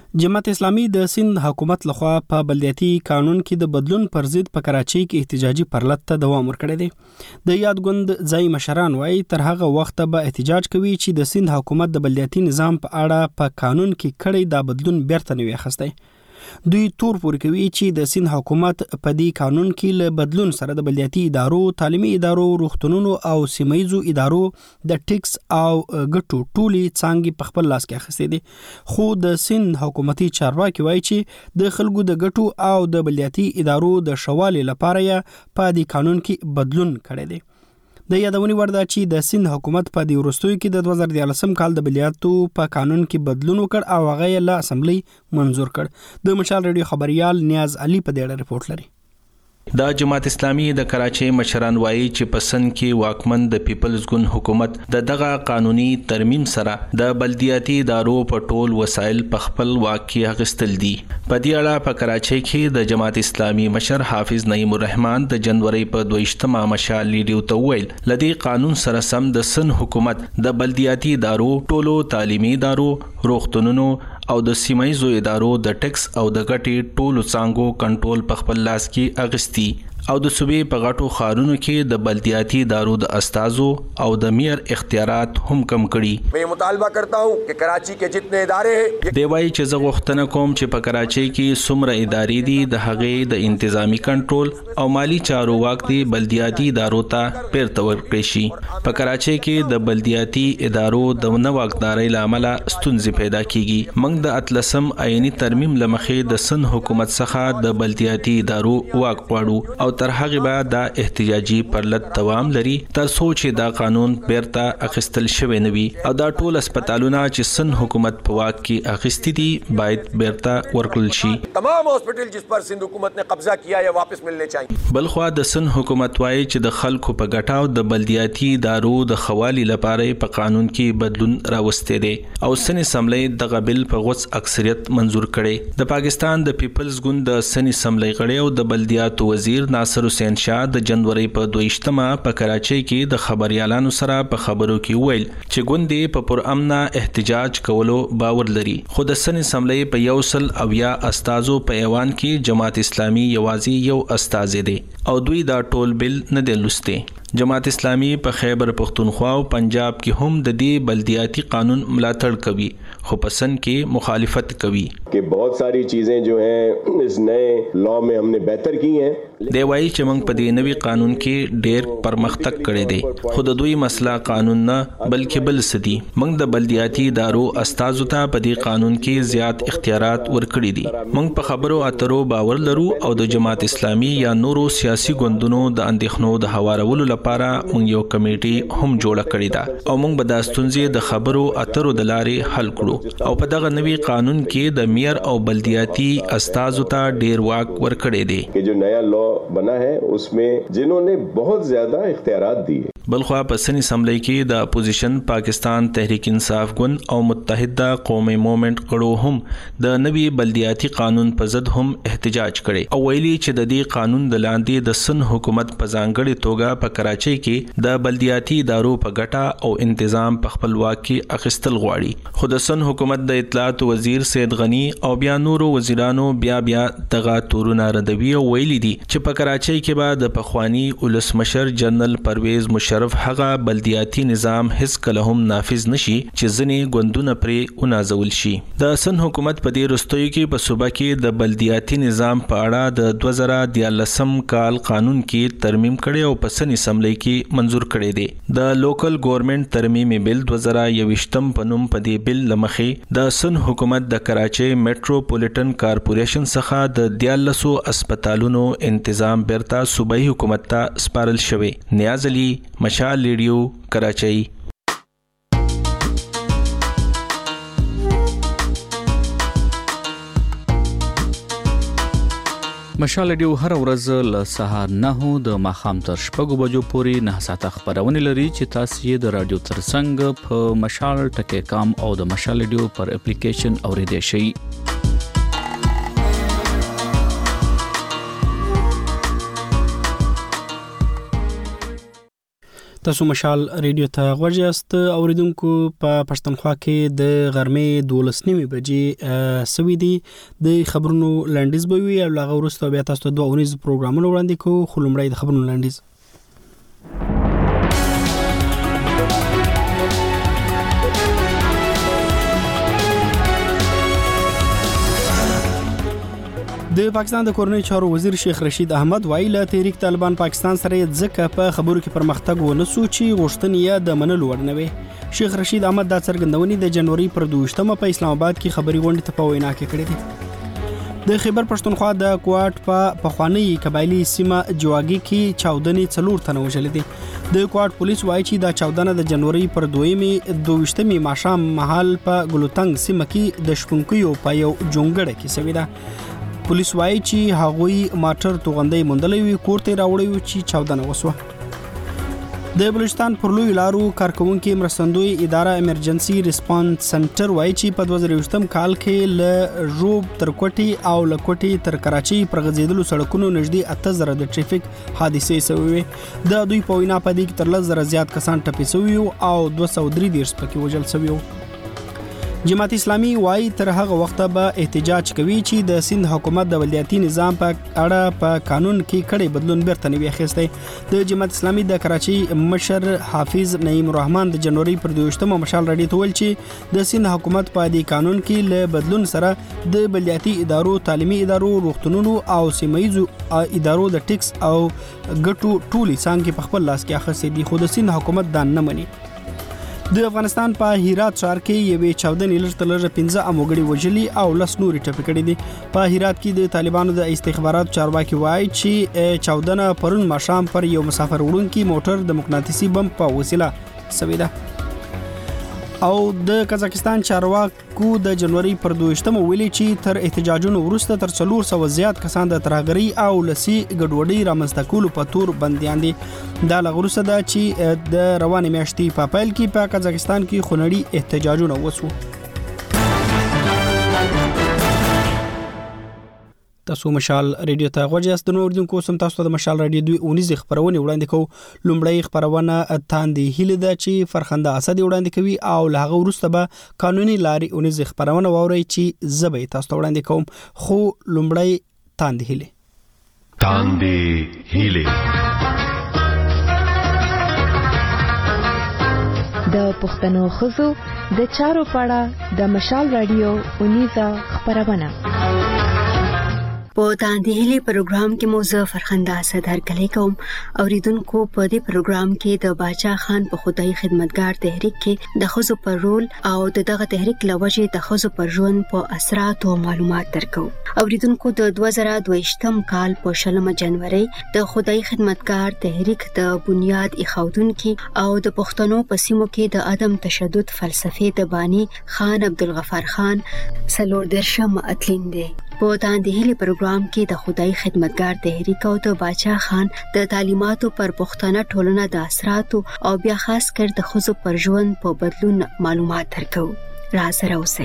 جماعت اسلامي د سند حکومت لخوا په بلدیاتي قانون کې د بدلون پر ضد په کراچۍ کې احتجاجي پرلط ته دوام ورکړی دی. د یاد ګوند ځای مشران وایي تر هغه وخت به احتجاج کوي چې د سند حکومت د بلدیاتي نظام په اړه په قانون کې کړی دا بدلون بیرته نه وي اخیستی. دوی تور پورې کوي چې د سند حکومت په دې قانون کې له بدلون سره د بلدیاتي ادارو، تعلیمي ادارو، روغتونونو او سیمایزو ادارو د ټیکس او ګټو ټولې څانګې په خپل لاس کې اخیستې دي. خو د سند حکومتي چارواکي وایي چې د خلکو د ګټو او د بلدیاتي ادارو د شوالي لپاره یې په دې قانون کې بدلون کړی دی. د یادونې وړ ده چې د سند حکومت په دې وروستیو کې د 2014 کال د بلدیاتو په قانون کې بدلون وکړ او هغه یې له اسمبلی منظور کړ. د مشال ریډیو خبريال نیاز علي په دې اړه رپورټ لري. د جماعت اسلامي د کراچۍ مشران وایي چې په سند کې واکمن د پیپلز ګوند حکومت د دغه قانوني ترمیم سره د بلدیاتي ادارو په ټول وسایل په خپل واک کې اخیستل دي. په دې اړه په کراچۍ کې د جماعت اسلامي مشر حافظ نعیم الرحمن د جنوري په 22 مشال ریډیو ته ویل لدی قانون سره سم د سند حکومت د بلدیاتي ادارو، ټولو تعلیمي ادارو، روغتونونو او د سیمایزو ادارو د ټیکس او د ګټې ټولو څانګو کنټرول په خپل لاس کې اغستی او د صوبې په غټو ښارونو کې د بلدیاتي ادارو د استازو او د میر اختیارات هم کم کړي. मैं मुतालबा करता हूं कि कराची के जितने इदारे हैं دی وایي چې زه غوښتنه کوم چې په کراچۍ کې څومره ادارې دي د هغې د انتظامی کنټرول او مالی چارو واک دی بلدیاتي ادارو ته بیرته ورکړی شي. په کراچۍ کې د بلدیاتي ادارو د نه واکدارۍ له امله ستونزې پیدا کیږي. موږ د 18 آئینی ترمیم له مخې د سند حکومت څخه د بلدیاتي ادارو واک غواړو او تر هغه بعد دا احتجاجي پرلط دوام لري تر څو چې دا قانون بیرته اخیستل شوی نه وي او دا ټول هسپتالونه چې سند حکومت په واک کې اخیستي دي باید بیرته ورکړل شي. تمام هاسپټل جس پر سند حکومت نے قبضہ کیا ہے واپس ملنے چاہیے. بلخوا د سند حکومت وایي چې د خلکو په ګټاو د بلدیاتي ادارو د خوالي لپاره په قانون کې بدلون راوستي دي او سند اسمبلی دغه بل په غوڅ اکثریت منزور کړي. د پاکستان د پیپلز ګوند د سند اسمبلی غړی او د بلدیاتو وزیر ناصر حسین شاه د جنوري په 22 په کراچۍ کې د خبريالانو سره په خبرو کې ویل چې ګوندې په پرامن احتجاج کولو باور لري. خو د سند اسمبلی په 100 استازو په ایوان کې جماعت اسلامي یوازې یو استاذ دی او دوی دا ټول بل نه دی لسته. جماعت اسلامی په خیبر پختونخوا او پنجاب کې هم د دې بلدیاتی قانون ملاتړ کوي خو پسند کې مخالفت کوي कि बहुत सारी चीजें जो हैं इस नए लॉ में हमने बेहतर की हैं. دی وایي چې موږ په دې نوي قانون کې ډېر پرمختګ کړی دی خو د دوی مسله قانون نه بلکې بل څه دي. موږ د بلدیاتي ادارو استازو ته په دې قانون کې زیات اختیارات ورکړي دي. موږ په خبرو اترو باور لرو او د جماعت اسلامي یا نورو سیاسي ګوندونو د اندېښنو د هوارولو لپاره موږ یو کمیټي هم جوړه کړې ده او موږ به دا ستونزې د خبرو اترو د لارې حل کړو او په دغه نوي قانون کې د میر او بلدیاتي استازو ته ډیر واک ورکړي دي. कि जो नया लॉ बना है उसमें जिन्होंने बहुत ज्यादा इख्तियारात दिए. بلخوا په سند اسمبلی کې د اپوزیشن پاکستان تحریک انصاف ګوند او متحده قومي موومېنټ غړو هم د نوي بلدیاتي قانون په ضد هم احتجاج کړي او ویلي چې د دې قانون د لاندې د سند حکومت په ځانګړي توګه په کراچۍ کې د بلدیاتي ادارو په ګټه او انتظام په خپل واک کې اخیستل غواړي. خو د سند حکومت د اطلاعات وزیر سید غنی او بیا نورو وزیرانو بیا دغه تورونه ردوي او ویلي دي چې په کراچۍ کې به د پخوانی ولسمشر جنرال پرویز مشرف هغه بلدیاتي نظام هیڅ کله هم نافذ نشي چې ځنې ګوندونه پرې ونازول شي. د سند حکومت په دې وروستیو کې په صوبه کې د بلدیاتي نظام په اړه د 2013 کال قانون کې ترمیم کړي او په سند اسمبلی کې منزور کړي دي. د لوکل ګورنمنت ترمیمي بل 2021 په نوم په دې بل لمخې د سند حکومت د کراچۍ میټروپولیټن کارپوریشن څخه د 14 هسپتالونو انتظام بیرته صوبایي حکومت ته سپارل شوی. نیاز علي مشال ریډیو کراچۍ. مشال ریډیو هر ورځ له سهار 9 د ماښام تر 6 بجو پورې 9 ساعته خبرونه لري چې تاسو یې د رادیو ترڅنګ په مشال ټکی کام او د مشال ریډیو پر اپلیکیشن اوریدئ شئ. تاسو مشال ریډیو ته غوږ یاست اوریدونکو په پښتونخوا کې د غرمې 12:30 بجې سوي دي د خبرونو لنډیز به وي او هغه وروسته بیا تاسو ته 2 اونیز پروګرامونه وړاندې کوو خو لومړی د خبرونو لنډیز د پاکستان د کورنۍ چارو وزیر شیخ رشید احمد وایي تحریک طالبان پاکستان سره ځکه په خبرو کې پرمختګ ونه سوچي غوښتنې یا د منلو وړ نه وي. شیخ رشید احمد دا څرګندونې د جنوري پر 2 په اسلام آباد کې خبري غونډې ته په وینا کې کړې دي. د خیبر پښتونخوا د کوټ په پخوانی قبایلی سیمه جواګي کې چاودنې 4 تنه وژل دي. د کوټ پولیس وایي چې دا چاودنه د جنوري پر 22 ماښام مهال په ګلوتنګ سیمه کې د شپونکیو په یو جونګړه کې شوې ده. پولیس وایي چې هغوی ماټر توغندۍ موندلې وي کورته راوړی و چې چاودنه وسوه. د بلوچستان پر لوی لارو کارکونکو مرستندوی اداره ایمرجنسي ریسپانس سنټر وایي چې په 2020 کال کې له روب تر کوټي او له کوټي تر کراچي پر غځیدلو سړکونو نږدې 8000 د ټریفیک حادثې شوې. د دوی په وینا په دې کې تر 10,000 زیات کسان ټپي شوي او 233 پکې وژل شوي. جماعت اسلامي وایي تر هغه وخت به احتجاج کوي چې د سند حکومت د ولایتي نظام په اړه په قانون کې کړي بدلون بیرته نوي اخیستی. د جماعت اسلامي د کراچي مشر حافظ نعیم الرحمن د جنوري پر 22 مشال راډیو ته ویل چې د سند حکومت په دې قانون کې له بدلون سره د ولایتي ادارو تعلیمي ادارو روغتونونو او سیمایي ادارو د ټیکس او ګټو ټولي څنګه په خپل لاس کې اخیستي دي خو د سند حکومت دا نه مني. د افغانستان په هرات ښار کې یوې چاودنې لږ 15 اموګړي وژلي او لس نورې ټپي کړي دي. په هرات کې د طالبانو د استخباراتو چارواکي وایي چې چاودنه پرون ماښام پر یو مسافر وړونکي موټر د مقناطیسي بم په وسیله شوې ده. او د قزاقستان چارواکو د جنوري پر 22 ویلي چې تر احتجاجونو وروسته تر 400 زیات کسان د ترهګرۍ او لسی ګډوډۍ رامنځته کولو په تور بنديان دي. دا لغروسه ده چې د روانې میاشتې په پیل کې په قزاقستان کې خونړي احتجاجونه وشو. تاسو مشال ریډیو ته غوږ یاست. نو اردوونکو سم تاسو د مشال ریډیو 2 اونیز خبرونه وړاندې کوو. لومړی خبرونه تاندې هیله ده چې فرخنده اسد وړاندې کوي او له هغه وروسته به قانوني لارې اونیز خبرونه ووري چې زبې تاسو ته وړاندې کوم. خو لومړی تاندې هیله د پښتنو خزو د چارو پاړه د مشال رادیو اونیزا خبرونه په تاندهلی پروګرام کې موزه فرخنده اسد هرکلی کوم. اوریدونکو په دې پروګرام کې د باچا خان په خدای خدمتګار تحریک کې د خزو پر رول او دغه تحریک لوجه د خزو پر ژوند په اثرات او معلومات درکو. اوریدونکو د 2022 کال په 20 جنوري د خدای خدمتګار تحریک د بنیاد ایښودونکو او د پښتنو په سیمو کې د عدم تشدد فلسفه د بانی خان عبدالغفار خان سلور درشم اتلین دی. په تاندهلی پروګرام کې د خدای خدمتګار تحریک او د باچا خان د تعلیماتو پر پښتنه ټولنه د اثراتو او بیا خاص کر د خزو پر ژوند په بدلون معلومات درکو. را سره اوسئ.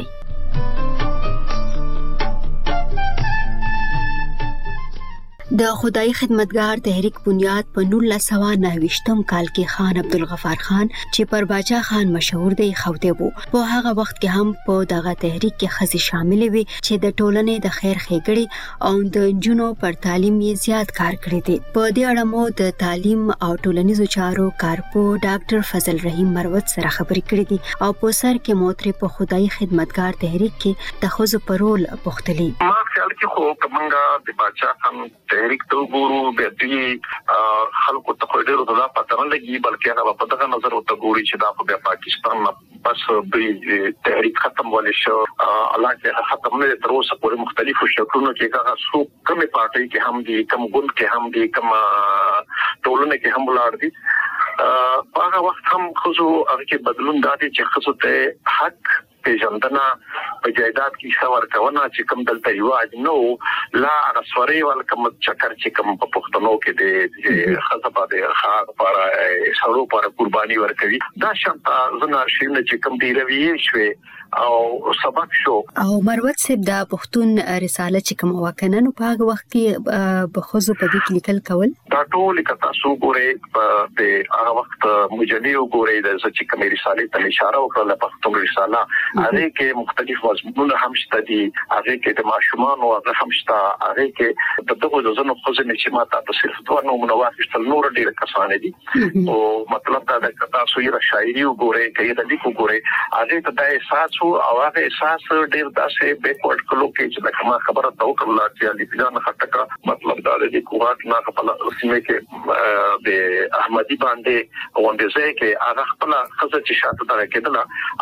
د خدای خدمتګار تحریک بنیاد په 1929 کال کې خان عبدالغفار خان چې پر باچا خان مشهور دی خوته وو. په هغه وخت کې هم په دغه تحریک کې خزي شامل وي چې د ټولنې د خیر ښېګړې او د جنونو پر تعلیم یې زیات کار کړی دی. په دې اړه مو د تعلیم او ټولنیزو چارو کارپو ډاکټر فضل رحیم مروت سره خبرې کړې دي او په سر کې موتره په خدای خدمتګار تحریک کې د خزو پرول پختلی. ما خیال کې خو کومه د باچا خان تحریک ته ګورو به دې خلکو ته خو ډېر دا پته نه لګي بلکې هغه په دغه نظر ورته ګوري چې دا په پاکستان بس به تحریک ختم ولې شو الله کې ختم نه تر اوسه پورې مختلفو شکلونو کې هغه څو کمې پارټي کې هم دي کم ګوند کې هم دي کم ټولنه کې هم ولاړ دي. هغه وخت هم خو هغه کې بدلون داتې چې خو ته حق پیژندنه په جایداد کې څور کونه چې کوم دلته یو نو لا رسوري ول کوم چکر چې کوم په پښتنو کې د خصبه د خاص لپاره سړو لپاره قرباني ورکوي دا شانته زنه شینه چې کوم دی روي شوي او سبق شو. او مروت صاحب دا پښتون رساله چې کوم واکننو په هغه وخت کې بخوزو په دې کې لیکل کول دا ټول کتا سو ګورې په هغه وخت مجلې وګورې د چې کوم رسالې ته اشاره وکړه پښتون رساله هغه کې مختلف مضمونونه هم شته دي هغه کې د ماشومان او هغه هم شته هغه کې د دغه د زنو خوځنې چې ماته په صرف دوه نمونه واخیستل نور ډیر کسان دي او مطلب دا د کتا سو یې شاعري وګورې کې د لیکو ګورې هغه ته د احساس او هغه احساس ډیر داسې بیکورډ کلو کې چې کومه خبره دا وکړه چې لیکلان خټکا مطلب دا د کوهات نه خپل سیمه کې د احمدي باندې وندځه کې هغه خپل خزه چې شاته دا کېدل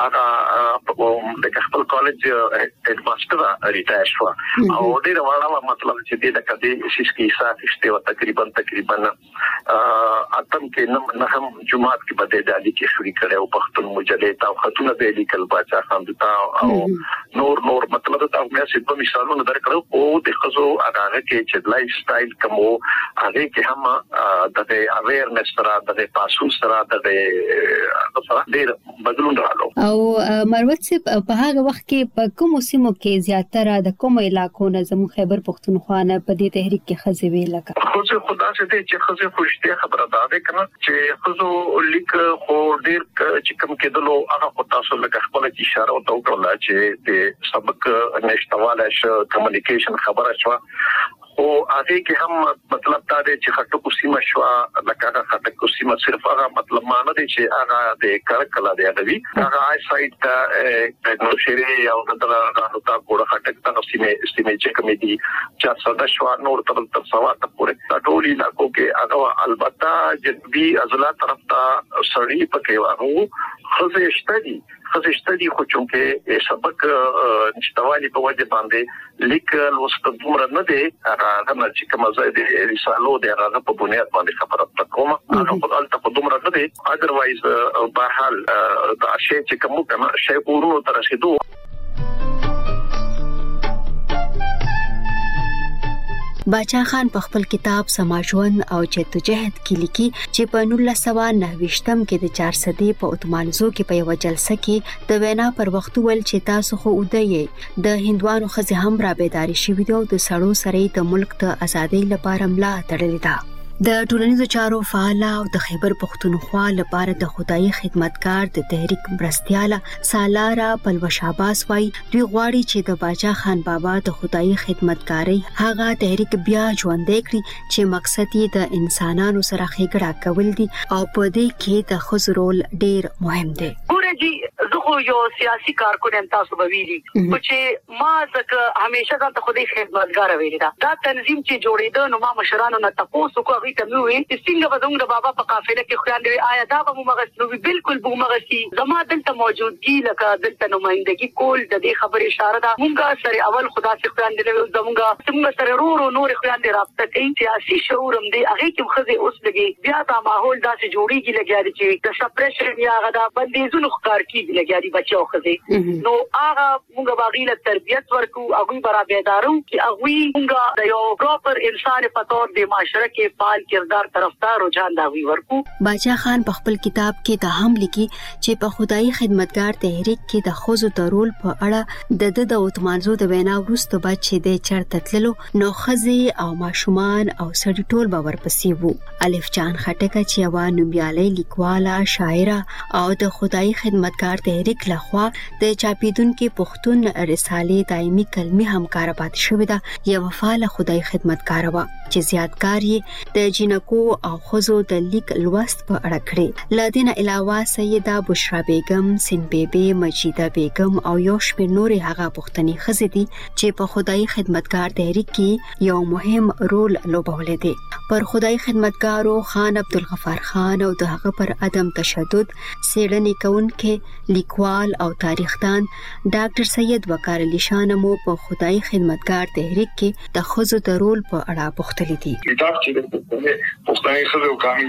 هغه د خپل کالج هډ ماستر ریټایر شو او ډیر وړاندې مطلب چې د کدي شیش کې حساب شته تقریبا اتم کې نه هم جمعات کې بده د علي کې شوري کړو پښتون مجلې تا خطونه به لیکل باچا خان دتا او نور مطلب دا مې څه په مثالونو درکړو او د خزو هغه کې چې لایف سټایل کومو هغه کې هم د اویرنس سره د پاسون سره د ډیر بدلون راغلو او مروت صاحب په هغه وخت کې په کوم سیمو کې زیاتره د کوم علاقو نه زمو خیبر پښتونخوا نه په دې تحریک کې خزې ویل لکه خو خدا څخه چې خزې خوشته خبره ده کنه چې خزو لیک خو ډیر چې کوم کېدلو هغه تاسو لکه خپل اشاره او توکل چې د سبق نشټواله شو کمیونیکیشن خبره شو او هغه کې هم مطلب دا دی چې خټو کوسیمه شو لکه خټو کوسیمه صرف هغه مطلب معنی دی چې هغه د کارکلا دی هغه آی سایت د نوشری او د راهتا کوړه خټک د سیمه چې کمیټي چې صدا شو نور تر سوا ته پورې ټولي علاقو کې هغه البته جنبي عضلات طرف ته سړی پکې وایو خزشتدي خو چونکه سبق نشټوالي په وجه باندې لیکل وستدمر نه دی هغه چې کوم ځای د رسالو د هغه په بنیاد باندې خبره کوم هغه په الته په دومره نه دی اذروایز په حال دا شی چې کوم کنه شی ورونو تر رسیدو باچا خان په خپل کتاب سماجون او جدوجہد کې لیکي چې په 1929 کې د 400 په اتمانزو کې په یو جلسه کې د وینا پر وخت ول چې تاسو خو ودی د هندوانو خزه هم را بیداری شوی دی او د سړو سره د ملک د ازادۍ لپاره ملا تړلې ده د ټولنیزو چارو فعال او د خیبر پښتونخوا لپاره د خدای خدمتګار د تحریک مرستياله سالارا پلوش عباس وای دوی غواړي چې د باچا خان بابا د خدای خدمتګاری هغه تحریک بیا ژوندې کړي چې مقصد یې د انسانانو سره ښېګړه کول دي او په دې کې د خزرول ډیر مهم دی ګورې زه یو سیاسي کارکون هم تاسو به ویلي چې ما ځکه همیشه ځان ته خدای خدمتګار ویل دا تنظیم چې جوړېده نو ما مشرانو نه تاسو کو ته وی چې څنګه به زموږ بابا په قافله کې خوان دی آیا دا به مغسنو بالکل به مغسی زما دلته موجودګي لکه دلته نمائندګي کول د دې خبرې اشاره ده مونږه سره اول خدا څخه خوان دی زموږ سره ورو نور خوان دی رابطه کوي سیاسي شعور هم دی هغه کوم خزه اوس لګي بیا دا ماحول داسې جوړیږي لګیاري چې د سپریشن یا غدا بندیزونو ښکار کیږي لګیاري بچو خزه نو هغه مونږه باغیله تربیت ورکو هغه برابر بیدارو چې هغه مونږه د یو پراپر انسان په تور د معاشره کې کردار طرفدار رجحان دا وی ورکو باچا خان په خپل کتاب کې دا هم لیکي چې په خدای خدمتګار تحریک کې د خوځو ترول په اړه د اتمانزو د وینا وروسته بعد چې د چرته تللو نو خزي او ماشومان او سړي ټول باور پسې وو الف جان خټک چې یو نومیالي لیکواله شاعره او د خدای خدمتګار تحریک لخوا د چاپیدونکو پښتون رسالې دایمي کلمي همکار پات شوې ده یو فعال خدای خدمتګار و چې زیاتکار یې د جنکو او خزو د لیک لوست په اړه کړی لدین علاوه سیده بشرا بیگم سین بیبي مجیده بیگم او یو شمېر نورې هغه پښتني خزې دي چې په خدای خدمتګار تحریک کې یو مهم رول لوبولی دی پر خدای خدمتګارو خان عبدالغفار خان او د هغه پر عدم تشدد څېړنې کوونکي لیکوال او تاریخدان ډاکټر سید وقار علي شان مو په خدای خدمتګار تحریک کې د خزو د رول په اړه پوښتلي دي کتاب چې پښتني خزه او قامي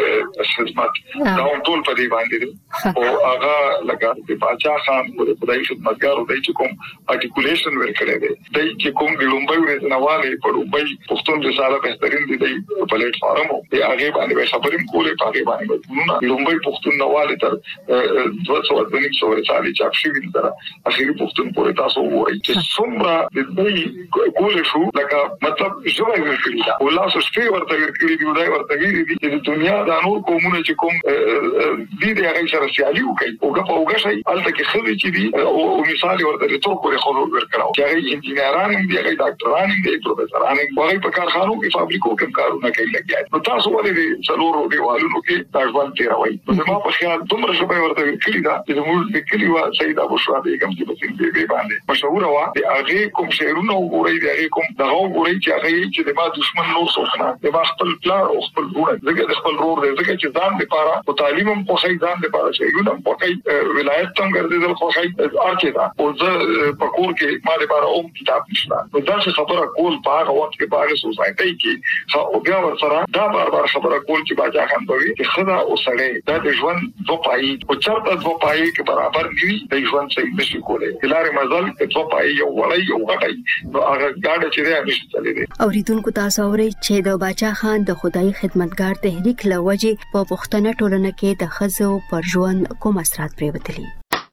خدمت دا ټول په دې باندې دي او هغه لکه د باچا خان د خدای خدمتګار او د کوم ارټیکولیشن ورکړي دي د کوم د لومبي ورځنواله په لومبي پښتون رساله بهترین دي په پلیټ فارم او هغه باندې خبرې کولې په هغه باندې لومبي پښتون نواله تر 200 سالي چاپ شوی دي اخیری پښتون پورې تاسو وایي چې څومره د دې ګول شو لکه مطلب ژوند ورکړي دا الله سپي ورته ورکړي دی ودای ورته ویلي دي چې دنیا د نور قومونو چې کوم دې هغه سره سیالي وکړي اوګه شي الته کې خلک چې دي او مثال ورته ټول پورې خلک ورکړو چې هغه انجینران دي هغه ډاکټران دي پروفیسوران دي هغه په کارخانو کې فابریکو کې کارونه کوي لګي نو تاسو ولې څلورو دیوالونو کې تاسو تیروي نو ما په خیال دومره شپه ورته کړی دا چې موږ د کلی وا سید ابو شوا بیگم چې په سین دی باندې مشهور وا د هغه کوم شعرونه وګورئ د هغه کوم دغه وګورئ چې هغه چې د ما دشمن نور څوک نه د ما خپل پلان او خپل ګوره دغه د خپل رور دی دغه چې ځان لپاره او تعلیم هم په خی ځان لپاره شعرونه په خی ولایت څنګه ګرځیدل خو خی ارچه دا او زه په کور کې ما لپاره اوم کتاب نشته نو دا څه خبره کول په هغه وخت کې په هغه سوسایټي کې او بیا ورسره دا بار خبره کول چې باجا خان دوی چې خدا او سړی دا د ژوند دوه پای او چرته دوه پای کې برابر نیوي د ژوند صحیح نشي کولای لارې مزل کې دوه پای یو وړي یو غټي نو هغه ګاډه چې دی نشي چلېدي اوریدونکو تاسو اورئ چې د باچا خان د خدای خدمتګار تحریک لوجه په پښتنه ټولنه کې د خزو پر ژوند کوم اثرات پریوتلي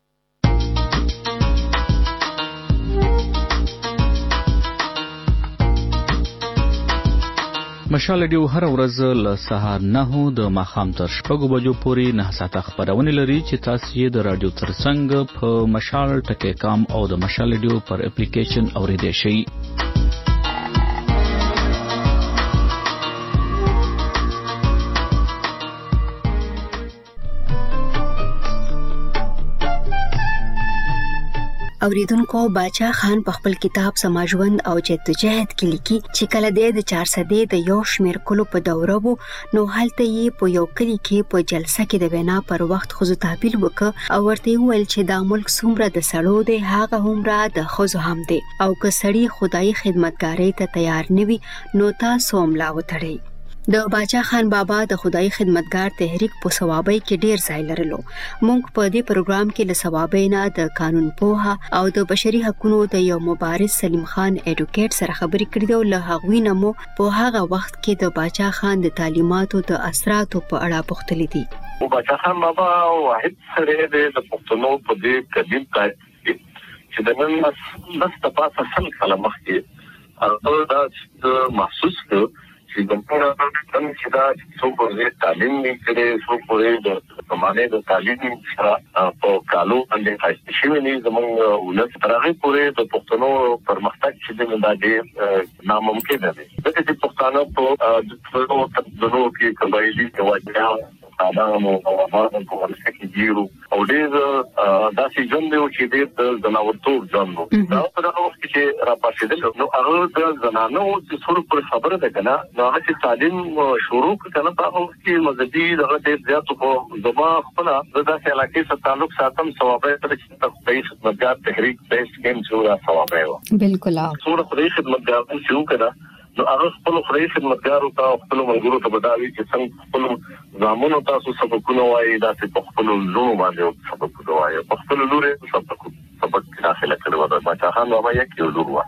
مشال ډیو هر ورځ له سهار 9 د ماخام تر 6 بجو پورې 9 ساعته خبرونه لري چې تاسو یې د رادیو ترڅنګ په مشال ټکی کام او د مشال ډیو پر اپلیکیشن اوریدئ شئ اوریدونکو باچا خان په خپل کتاب سماجوند او جدوجہد کې لیکي چې کله د 400 د یو شمیر کلو په دوره وو نو هلته یې په یو کلی کې په جلسه کې د وینا پر وخت خزو تعبیر وکړ او ورته ویل چې دا ملک څومره د سړو دی هغه همره د خزو هم دی او که سړی خدای خدمتګاری ته تیار نوي نو تاسو هم لا وتړئ د باچا خان بابا د خدای خدمتګار تحریک په ثوابي کې ډیر ځای لرلو مونږ په دې پروګرام کې له ثوابي نه د قانون پوها او د بشري حقوقو د یو مبارز سلیم خان اډوکیټ سره خبرې کړې او له هغوی نه مو په هغه وخت کې د باچا خان د تعلیماتو د اثراتو په اړه پوښتلې دي او باچا خان بابا واحد سره د پښتنو په دې قدیم تاریخ چې د نن بس تاسو سم کلمه کې هغه دا محسوس کړ چې کوم چې دا څو په تعلیم کې څو په معنی د تعلیم سره په کالو باندې خاص شي نه زموږ ولس ترغه پورې د پښتنو پرمختګ چې د دې ناممکن دی چې پښتانه په دغه کې قبایلی قواعد ادمو او هغه په ورسره کې دیرو او دې دا چې ژوند یو چې د زناورتوب ژوند دا په هغه وخت کې را پاتېدل نو هغه د زنانو چې څور پر خبره ده کنه نو هغه تعلیم شروع کړه په هغه وخت کې مزدي دغه ډېر زیات په زما خپل د داسې علاقې سره تعلق ساتم ثوابه تر چې خدای خدمتګار تحریک بیس ګیم جوړه ثوابه و بالکل څور خدای خدمتګار شروع کړه نو هغه خپل خدای خدمتګارو ته خپل ملګرو ته بداوي چې څنګه خپل ځامنو تاسو سبقونه وایي دا چې په خپل لورو باندې سبقونه وایي په خپل لورو سبق داخله کړو دا باچا خان بابا یې یو لور و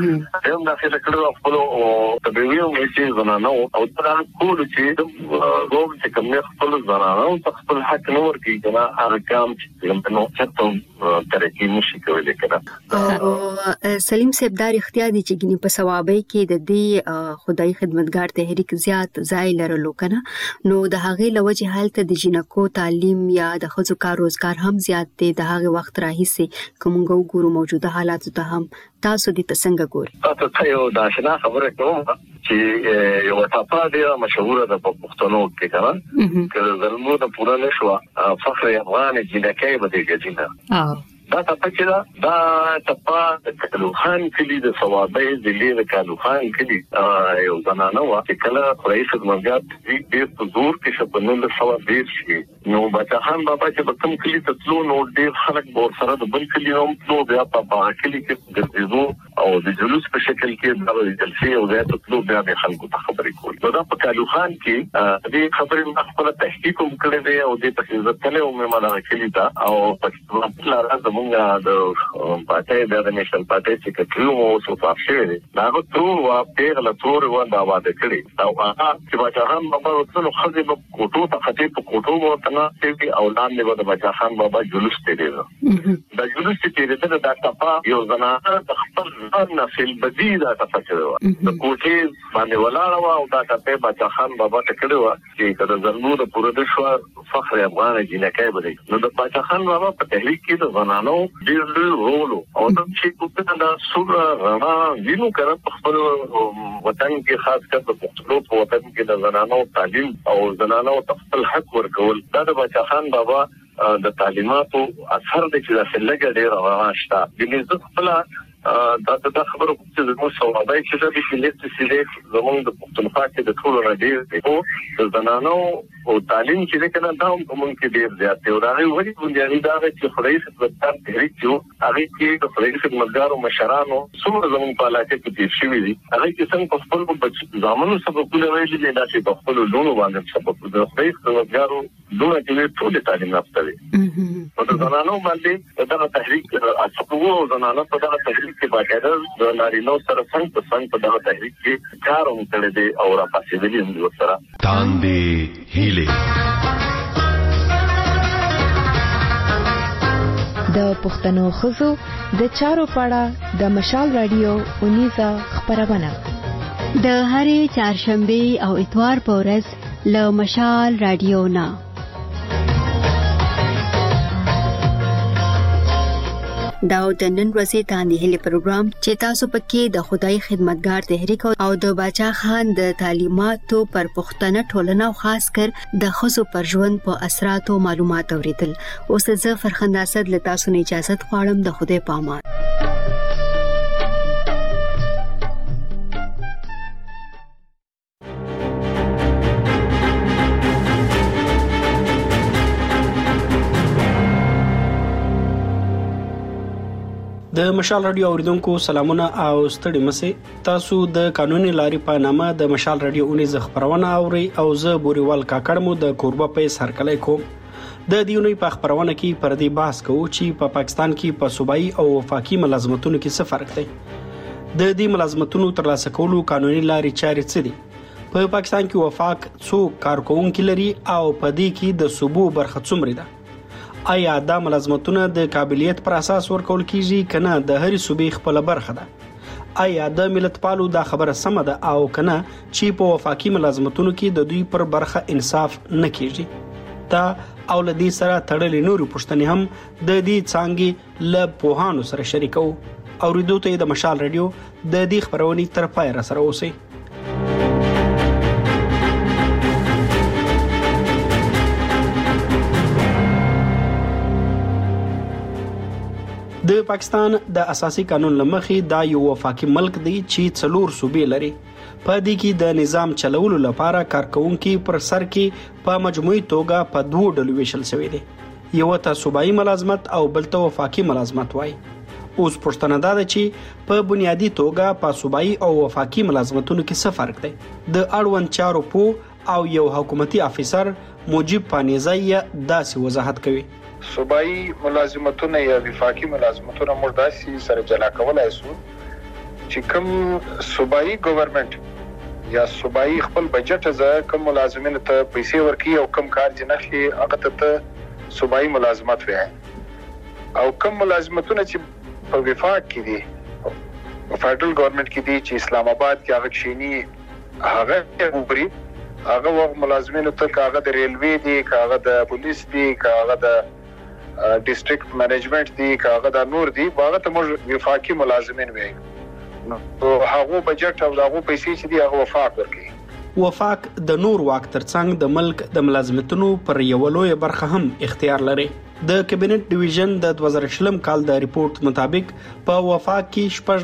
هم داخله کړو خپل تبویو چې زنانو او دا کول چې غوږ چې کوم خپل زنانو ته خپل حق نور کې کنه هغه کام چې نو چته ترکی نشي کولای کنه سلیم صاحب دا اختیار دي چې ګنې په ثوابي کې د دې خدای خدمتګار تحریک زیات ځای لرلو کنه نو د هغه لوجه حالت د جنکو تعلیم یا د خزو کار روزګار هم زیات دي د هغه وخت راهیسي کومګو ګورو موجوده حالات ته هم تاسو دې څنګه ګوري تاسو ته یو دا شنه خبره کوم چې یو ټاپا دی مشهور ده په پښتنو کې کنه چې زلمو د پوره نشو فخر افغان جنکای به دې جنہ دا تاسو دا تپا د کلوخان کلی د ثوابي ضلع د کلوخان کلی یو زنانه وا چې کله رئیس خدمتګار دې په زور کې شپنل ثوابي شي نو باچا خان بابا چې په کوم کلی ته تلو نو ډېر خلک ور سره د بل کلی نوم نو بیا په کلی کې ګرځېدو او د جلوس په شکل کې د جلسې او د تطلب بیا د خلکو ته خبرې کول دا په کالو خان کې د خبرې خپل تحقیق هم کړی دی او د تحقیق کله او مېمانه کړی دا او په خپل زمونږ د پاتې د نېشنل پاتې چې کړو مو څه تاسو دی دا ټول وا پیغله ټول وا دا واده کړی دا هغه چې بچاخان بابا ورته خزي په کوټو ته خطي په کوټو ورته نه چې اولاد له د بچاخان بابا جلوس ته دی دا جلوس ته دی دا تپا یو زنانه د خپل نسل بدیده تفکر د کوټې باندې ولاړه او دا ته بچاخان بابا ته کړو چې کله زموږ د پردیشوا فخر افغان جنکای بده نو د بچاخان بابا په تحریک کې د زنانو ډیر رول او د چې کوټه د سور رڼا وینو کړه خپل وطن کې خاص کر په پښتنو په وطن کې د زنانو تعلیم او زنانو خپل حق ورکول دا د بچاخان بابا د تعلیماتو اثر د چې د لګ ډیر راوښتا د نيزه خپل دا خبره چې زموږ سوابای چې د فلیت سیلیک زموږ د پښتونخوا کې د ټولو راډیو او د زنانو او تعلیم چې کنه دا هم کوم کې ډیر زیات دی او دا وایي بنیادی دا چې خدای خدمتګار تحریک چې هغه کې د خدای خدمتګار او مشرانو څومره زموږ په علاقه کې تیر شوی دي هغه کې څنګه په خپل بچو ځامنو سبقونه ویلي دي دا چې په خپل لونو باندې سبق د خدای خدمتګارو دونه کې ټول تعلیم یافته دي او د زنانو باندې دا تحریک اصلو او زنانو په دغه تحریک کې باندې د نارینو سره څنګه په دغه تحریک کې کار هم کړی دی او را پاسې دي هم سره تاندې هیله د پښتنو خزو د چارو پاړه د مشال رادیو 19 خبرونه د هرې چهارشنبه او اتوار په ورځ له مشال رادیو نه دا د نن ورځې تاندې هلي پروګرام چې تاسو پکې د خدای خدمتګار تحریک او د باچا خان د تعلیماتو پر پښتنه ټولنه او خاص کر د خزو پر ژوند په اثراتو معلومات اوریدل اوس زه فرخنده اسد له تاسو نه اجازه غواړم د خدای په امان د مشال رادیو اوریدونکو سلامونه او ستړي مسه تاسو د قانوني لاري په نامه د مشال رادیو 19 خبرونه اوري او زه بوريوال کاکړ مو د کوربه په سرکلای کوم د دیونی په خبرونه کې پر دې بحث کوو چې په پاکستان کې په صوبایي او وفاقي ملازمتونو کې څه فرق دی د دې ملازمتونو ترلاسه کولو قانوني لاري چارې څه دي په پاکستان کې وفاق څو کارکونکو لري او په دې کې د صوبو برخه څومره ده آیا دا ملازمتونه د قابلیت پر اساس ورکول کیږي کنه د هرې صوبې خپل برخه ده آیا د ملت پالو دا خبره سم ده او کنه چې په وفاقي ملازمتونو کې د دوی پر برخه انصاف نه کیږي دا او لدی سره تړلې نورو پښتنې هم د دې څنګه ل پوهانو سره شریکو او ریدو ته د مشال رادیو د دې خبرونې تر پای را سره اوسئ د پاکستان د اساسي قانون لمخې دا یو وفاقي ملک دی چې څلور صوبې لري په دې کې د نظام چلولو لپاره کارکونکو پر سر کې په مجموعي توګه په دوه ډلو ویشل شوی دی یو ته صوبایي ملازمت او بل ته وفاقي ملازمت وایي اوس پښتنه دا چې په بنیادی توګه په صوبایي او وفاقي ملازمتونو کې څه فرق دی د اړوند چارو په او یو حکومتي افسر موجب پانیزای داسې وضاحت کوي صوبایي ملازمتونه یا وفاقي ملازمتونه موږ داسې سره جلا کولای شو چې کوم صوبایي ګورنمنت یا صوبایي خپل بجټ ز کوم ملازمین ته پیسې ورکي او کوم کار جنخي هغه ته صوبایي ملازمت وایي او کوم ملازمتونه چې په وفاق کې دي فدرل ګورنمنت کې دي چې اسلام آباد کې هغه شینی هغه وګوري هغه وخت ملازمینو ته کاغه د ریلوی دي کاغه د پولیس دي کاغه د ډیسټریکټ مینجمنت دي کاغه د نور دي باغه ته موږ وفاقي ملازمین وایي نو هغه بجټ او هغه پیسې چې دي هغه وفاق ورکړي وفاق د نور واک ترڅنګ د ملک د ملازمتونو پر یو لوی برخه هم اختیار لري د کابینټ ډیویژن د 2020 کال د ریپورت مطابق په وفاق کې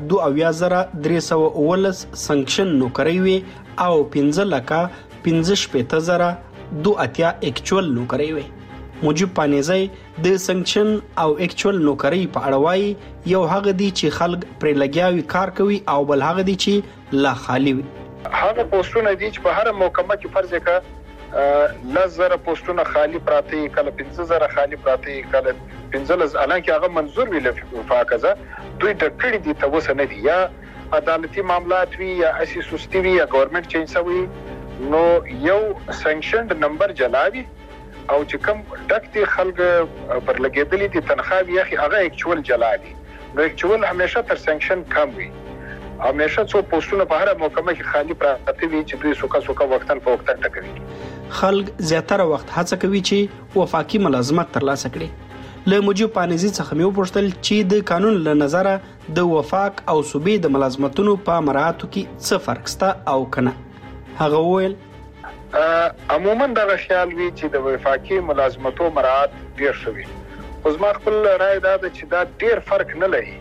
6,22,319 سنکشن نوکری وي او 15,15,280 اکچوال نوکری وي مجيب پانیزی د سنکشن او اکچوال نوکری په اړه وایي یو هغه دی چې خلک پرې لګیاوي کار کوي او بل هغه دی چې لا خالی وي. هغه پوسټونه دي چې په هر محکمه کې فرض وکړه 10,000 پوسټونه خالی پراته کله 15,000 خالی پراته کله 15,000 الانکه هغه منظور ویل وفاقزه دوی د کړي دي ته وسنه دي یا عدالتي معاملات وی یا اسی سستی وی یا گورنمنت چینج شوی نو یو سانکشن نمبر جلاوي او چې کوم ډک دي خلک پر لګیدلې دي تنخواه یې هغه اکچوال جلاوي نو اکچوال همیشه تر سانکشن کم وي همیشه څو پوسټونه په هر محکمه کې خالی پراته وي چې دوی سوکا وختن په وختن ټکوي. خلک زیاتره وخت هڅه کوي چې وفاقي ملازمت ترلاسه کړي. له مجيب پانیزی څخه مې وپوښتل چې د قانون له نظره د وفاق او صوبې د ملازمتونو په مراعاتو کې څه فرق شته او کنه. هغه وویل عموما دا خیال وی چې د وفاقي ملازمتو مراعات ډیر شوي. اوس ما خپل رائے دا چې دا ډیر فرق نه لري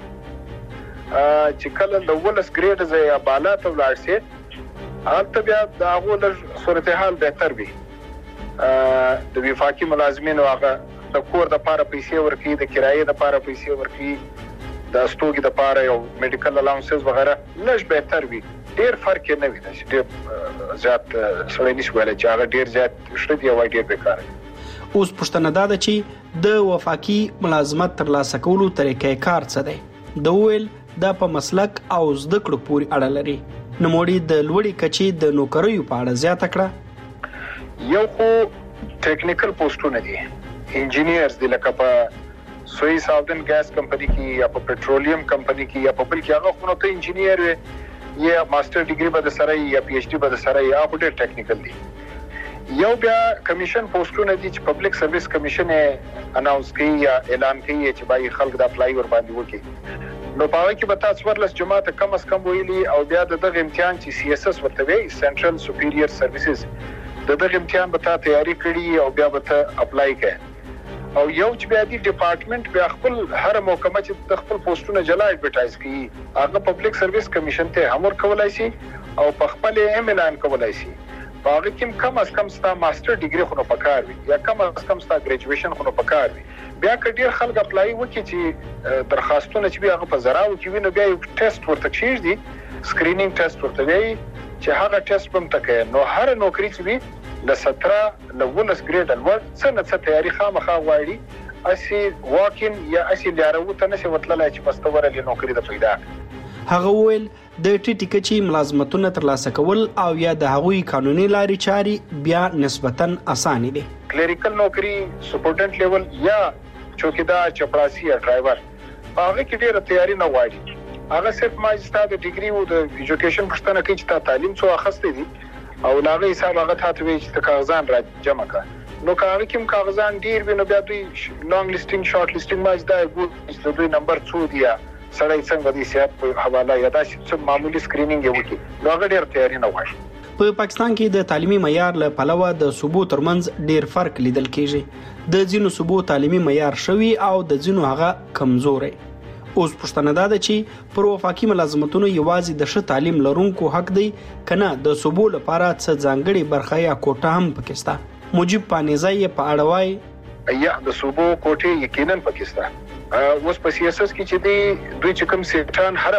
چې کله د ولس ګریډ زې یا بالا ته ولاړ شي البته بیا د هغه له صورتحال بهتر وي. د وفاقي ملازمینو هغه د کور د لپاره پیسې ورکړي د کرایې د لپاره پیسې ورکړي د استوګي د لپاره یو میډیکل الاونسز وغیرہ لږ بهتر وي. ډیر فرق نه وي چې ډیر زیات سړی نشي ویل چې هغه ډیر زیات شته دی او ډیر بیکار. اوس پښتنه دا ده چې د وفاقي ملازمت ترلاسه کولو طریقې کار څه دی. د ویل دا په مسلک او زده کړو پورې اړه لري. نوموړي د لوړې کچې د نوکریو په اړه زیاته کړه. یو خو ټیکنیکل پوسټونه دي انجینیرز دي لکه په سوی ساودن ګاز کمپنی کې یا په پټرولیم کمپنی کې یا په بل کې هغه خو نو ته انجینیر یا ماستر ډیګري به سره یا پی ایچ ډي به سره یا په ډېر ټیکنیکل دي. یو بیا کمیشن پوسټونه دي چې پبلک سرویس کمیشن اناونس کوي یا اعلان کوي چې بای خلک د اپلای ور باندې وکړي. نو په هغه کې به تاسو ورلس جماعت کم از کم ویلي او بیا دغه امتحان چې سی اس اس ورته وي سنټرل سپیریئر سرویسز دغه امتحان به تاسو تیاری کړی او بیا به تاسو اپلای کړئ. او یو چې بیا دی ډپارټمنټ بیا خپل هر محکمه چې د خپل پوسټونه جلا اډورټایز کوي هغه پبلک سرویس کمیشن ته امر کولای شي او په خپل اعلان کولای شي. باغ کې کم از کم ستا ماستر ډیګري خو نه پکار وي یا کم از کم ستا ګریجویشن خو نه پکار وي. بیا کډیر خلک اپلای وکړي چې درخواستونه چې بیا هغه په زراو کې ویني بیا یو ټیسټ ورته چیز دي سکرینینګ ټیسټ ورته وي چې هغه ټیسټ هم تکي. نو هر نوکری چې وي د 17 ل 19 ګریډ الور څنګه تیاری خامخا غواړي اسی واکین یا اسی لارو ته نشي وتلای چې پستوره له نوکری د پیدا. هغه ویل د ټیټی کچې ملازمتونه ترلاسه کول او یا د هغوی قانوني لارې چاري بیا نسبتاً اسانه دي. کلریکل نوکری سپورټنټ لیول یا چوکیدار چپړاسی یا ډرایور هغه کې ډیره تیاری نه غواړي. هغه صرف ماجستر د ډیګري او د ایجوکیشن پښتنه کې چې تعلیم څو اخستې دي او لاغه حساب هغه ته وی چې کاغذان را جمع کړه. نو کاغذ کوم کاغذان ډیر وینو بیا دوی لانګ لیسټینګ شارټ لیسټینګ ماجستر ګو د دوی نمبر 2 دی سړی څنګه دي سیاست په حواله یا دا چې معمولی سکرینینګ یو کې نو هغه ډیر تیاری نه غواړي. په پاکستان کې د تعلیمي معیار له پلوه د صوبو ترمنځ ډیر فرق لیدل کیږي. د ځینو صوبو تعلیمي معیار شوی او د ځینو هغه کمزوري. اوس پښتنه ده چې پر وفاقي ملازمتونو یوازې د ښه تعلیم لرونکو حق دی کنه د صوبو لپاره څه ځانګړي برخه یا کوټه هم پکستا. مجيب پانیزی په اړه وایي یا د صوبو کوټه یقینا پکستا. اوس په سیاست کې چې دوی چې کوم سیټان هر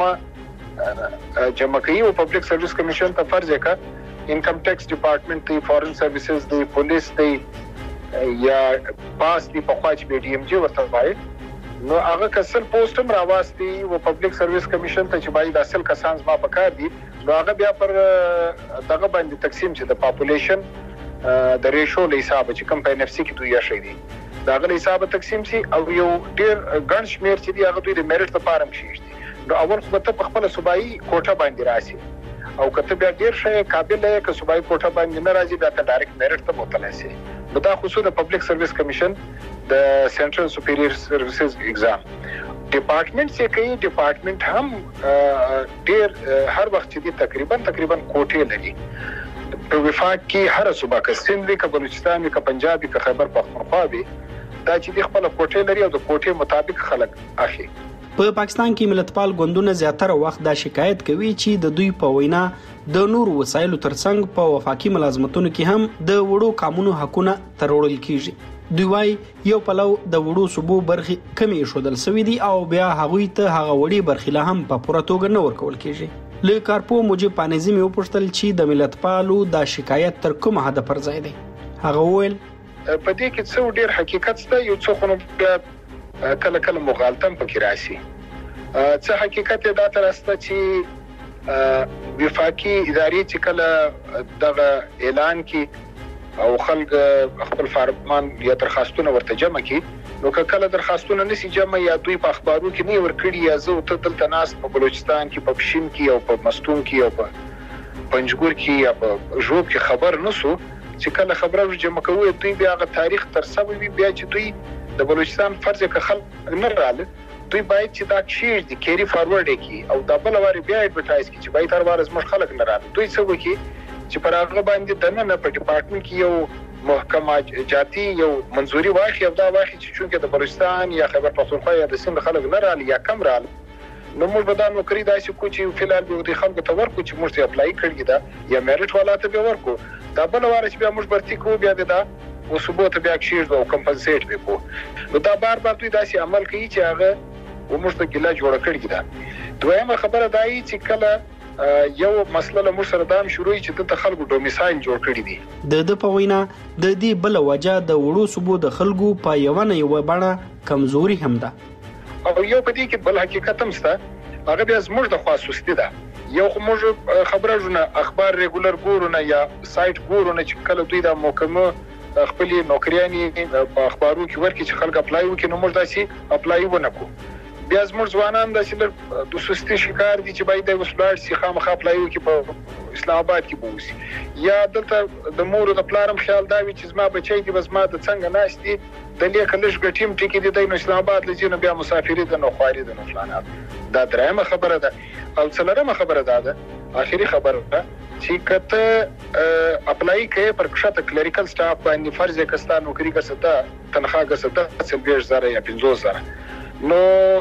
محکمه جمع کوي او پبلک سرویس کمیشن ته فرض وکړي انکم ټیکس ډپارټمنټ دی فورن سرویسز دی پولیس دی یا پاس دی په خواج بي ډي ام جي ورته وایي نو هغه کسل پوسټ هم راوستي او پبلک سرویس کمیشن ته چې باید اصل کسان ما پکار دي نو هغه بیا پر دغه باندې تقسیم چې د پاپولیشن د ریشو له حساب چې کم په ان اف سي کې دوی یا شي دي دا غل حساب تقسیم سي او یو ډیر ګڼ شمیر چې دی هغه دوی د میرټ لپاره مشي دي. نو اول خو ته په خپل صوبایي کوټه باندې راشي او کته بیا ډیر شي قابل یې ک صوبایي کوټه باندې نه راځي بیا ته ډایرکټ میرټ ته متلای شي. نو دا خصوصا د پبلک سرویس کمیشن د سنټرل سپیریئر سرویسز ایگزام ډپارټمنټ چې کوي ډپارټمنټ هم ډیر هر وخت چې تقریبا کوټه لري. په وفاق کې هر صوبه کې سند وی ک بلوچستان وی ک پنجاب وی ک خیبر پختونخوا وی دا چې د خپل کوټه لري او د کوټه مطابق خلک اخی. په پاکستان کې ملتپال ګوندونه زیاتره وخت دا شکایت کوي چې د دوی په وینا د نور وسایلو ترڅنګ په وفاقي ملازمتونو کې هم د وړو قانونو حقونه ترورل کیږي. دوی وايي یو پلو د وړو صوبو برخې کمی شودل سوي دي او بیا هغوی ته هغه وړي برخې لا هم په پوره توګه نه ورکول کیږي. له کارپو موجب پانیزم یو پښتل چې د ملت پالو د شکایت تر کومه حد پر ځای دی. هغه وویل په دې کې څو ډیر حقیقت شته، یو څو خو کله کله مغالطه پکې راشي. څه حقیقت دا تر استه چې وفاقي ادارې چې کله دغه اعلان کی او خلک خپل فارمان یا درخواستونه ورته جمع کی، نو کله درخواستونه نسی جمع یا دوی په اخبارو کې نه ورکړي یا زه ته دلته ناس په بلوچستان کې په پښین کې او په مستون کې او په پنجګور کې یا په ژوب کې خبر نسو چې کله خبره جمع کوي دوی بیا غو تاریخ تر سبب بیا چې دوی د بلوچستان فرض کې خلک نه رااله، دوی باید چې دا شیر دي کیری فارورډ کی او دا بل واره بیا اډورټایز کی چې باید هر واره زموږ خلک نه رااله. دوی څه وکي چې پر هغه باندې دنه په ډپارټمنټ کې یو محکمه جاتی یو منځوري واخی او دا واخی چې چونکه د بلوچستان یا خیبر پختونخوا یا د سند خلک نه رااله یا کم رااله، نو موږ به دا نوکری داسې کو چې فلال به د خلکو ته ورکو چې موږ ته اپلای کړی دا یا میرټ والا ته به ورکو، دا بل واره چې بیا موږ برتی کوو بیا دا او صوبو ته بیا کشیر او کمپنسیټ وکړو. نو دا بار بار دوی داسې عمل کوي چې هغه وموږ ته ګیله جوړه کړې ده. دویمه خبره دا ای چې کله یو مسله له موږ سره دام شروع چې د خلکو ډومیسایل جوړ کړی دي. د په وینا د دې بل وجہ د وړو صوبو د خلکو په یو نه یو باندې کمزوري هم ده. او یو په دې کې بل حقیقت هم شته، هغه بیا زموږ د خاصوستي ده. یو خو موږ خبره جوړه اخبار ریګولر ګورونه یا سایت ګورونه چې کله دوی د محکمه خپل نوکریانی په اخبارو کې ورکړي چې خلک اپلای وکړي، نو موږ داسې اپلای ونکو. بیا زموږ ځوانان داسې د سستی شکار دي چې باید د وسلار سي خامخا اپلای وکړي په اسلام آباد کې بوسي، یا دلته د مور د پلارم خیال دا وي چې زما بچی دی زما د څنګه ناشتي د لیک لږ غټیم ټکی دی د اسلام آباد لږه بیا مسافری د نو خواري د نو فلانات. دا درېمه خبره ده. او څلورمه خبره ده اخیری خبره ده چې کته اپلای کوي پر کښته کلریکل سټاف باندې فرض کستا نوکری کستا تنخواه کستا 20000 یا 50000، نو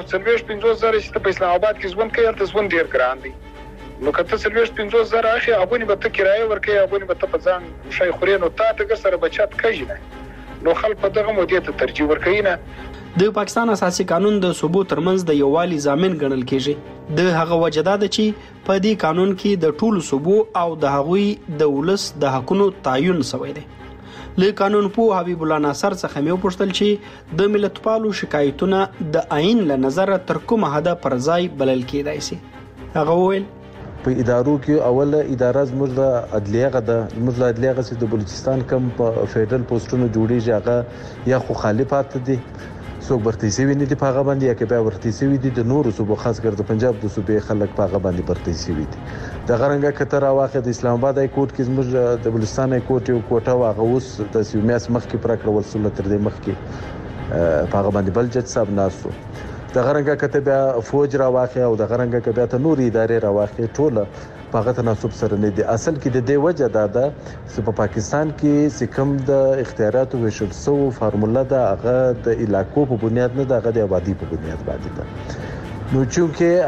20000 چې په اسلام آباد کې ژوند کوي تاسو ژوند ډیر ګران دي. نو کته 20000 اخی هغه به ته کرایه ورکړي، هغه به ته په ځان شي خوري، نو تاسو سره بچت کوي نه، نو خلک په دغه مودې ته ترجیح ورکوي نه. د پاکستان اساسي قانون د صوبو ترمنځ د یووالي ضامن ګڼل کیږي. د هغه وجه ده چې په دې قانون کې د ټولو صوبو او د هغوی د ولس د حقونو تعین شوی دی. له قانون په حبیب الله ناصر څخه مې وپوښتل چې د ملتپالو شکایتونه د عین له نظر تر کومه حد پر ځای بلل کېدای شي. هغه وویل په ادارو کې اوله اداره زموږ د عدلیه غده زموږ د عدلیه غسي د بلوچستان کم په فدرال پوسټونو جوړیږي، هغه یا خو خالی پاتې دي څوک ورته سوي نه دي په هغه باندې، یا کې بیا ورته سوي دي د نورو صوبو خاص کر د پنجاب د صوبې خلک په هغه باندې ورته سوي دي. د غرنګه کتر واخه د اسلام آباد های کورټ کې زموږ د بلوچستان های کورټ یو کوټه واغه اوس د سیمیاس مخ کې پرکړه ورسول تر دې مخ کې په هغه باندې بل جج صاحب ناسو. د غرنګه کته بیا فوج را واخه او د غرنګه کې بیا ته نور ادارې را واخه ټوله په تناسب سره نه دي. اصل کې د دې وجه دا چې په پاکستان کې سکم د اختیاراتو وشل سو فارموله دا هغه د علاقو په بنیاد نه د غدي آبادی په بنیاد باندې ده. نو چونکه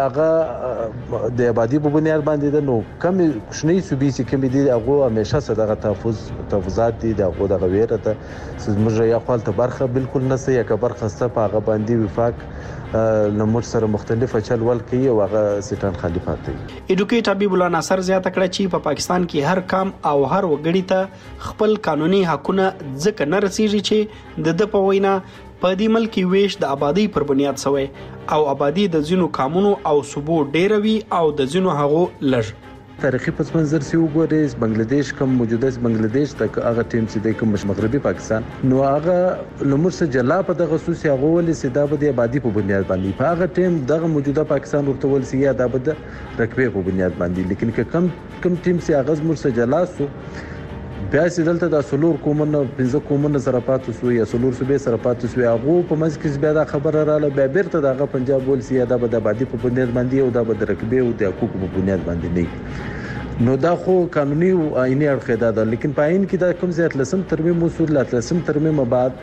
هغه د آبادی په بنیاد باندې ده، نو کم شنی صوبې چې کم دي هغه همیشه صدغه تحفظات دي دغه د غویره ته زموږ یا خپل ته برخه بالکل نه سي یا برخه ست په هغه باندې وفاق نمبر سره مختلف چل ول کوي او هغه سټان خالی پاتې. ایډوکیټ حبیب الله ناصر زیاته کړه چې په پاکستان کې هر کام او هر وګړي ته خپل قانوني حقونه ځکه نه رسیږي چې د په وینا په دې ملک ویش د آبادی پر بنیاد شوی او آبادی د ځینو کامونو او صوبو ډیر وی او د ځینو هغو لږ. تاریخي پس منظر سی وګورئ بنگلاديش کوم موجوده بنگلاديش تک هغه ټیم چې د کوم مغربي پاکستان نو هغه لمر سره جلا په دغه خصوصي هغه ولې سیدا په د آبادی په بنیاد باندې په هغه ټیم دغه موجوده پاکستان ورته ول سی یا د رقبه په بنیاد باندې، لیکن کم ټیم سي هغه زموږ سره جلا سو بیا چې دلته د سلور کومنه 15 کومنه سره پاتې سو یا سلور صوبې سره پاتې سو هغه په منځ کې بیا د خبره رااله بیا بیرته دغه پنجاب ول سی دا د آبادی په بنیاد باندې او د رقبه او د حقوق په بنیاد باندې نه. نو دا خو قانوني او آئینی اړخ ده، لیکن په عین کې دا کوم ځای لسم ترمیم اصول لسم ترمیم بعد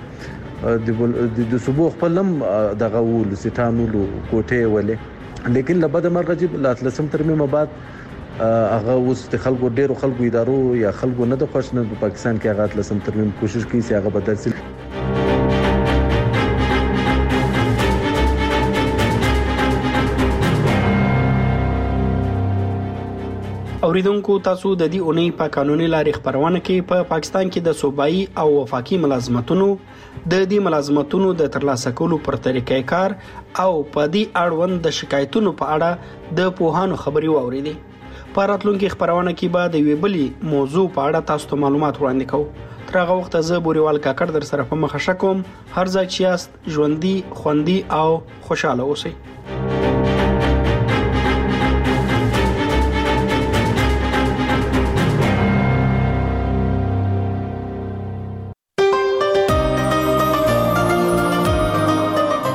د صوبو خپلم دغه ول سټانو کوټه ولې، لیکن لبد مرغجب لسم ترمیم بعد هغه اوس د خلکو ډیرو خلکو ادارو یا خلکو نه د خوښ نه په پاکستان کې هغه لسم ترمیم کوشش کوي چې هغه بدل شي. اوریدونکو تاسو د دې اونۍ په قانوني لارې خبرونه کې په پاکستان کې د صوبایي او وفاقي ملازمتونو د دې ملازمتونو د ترلاسه کولو پر طریقې کار او په دې اړوند د شکایتونو په اړه د پوهانو خبري واوریدې. په راتلونکي خبرونه کې به د ویبلې موضوع په اړه تاسو ته معلومات وړاندې کوو. تر هغه وخت زه بوريوال کاکړ در سره په مخه شکم. هر ځای چې یاست ژوندۍ خوندي او خوشاله اوسئ.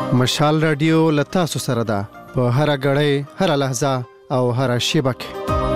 مشال رادیو لتا سره ده په هر غړې هر لحظه او هر شیبه کې.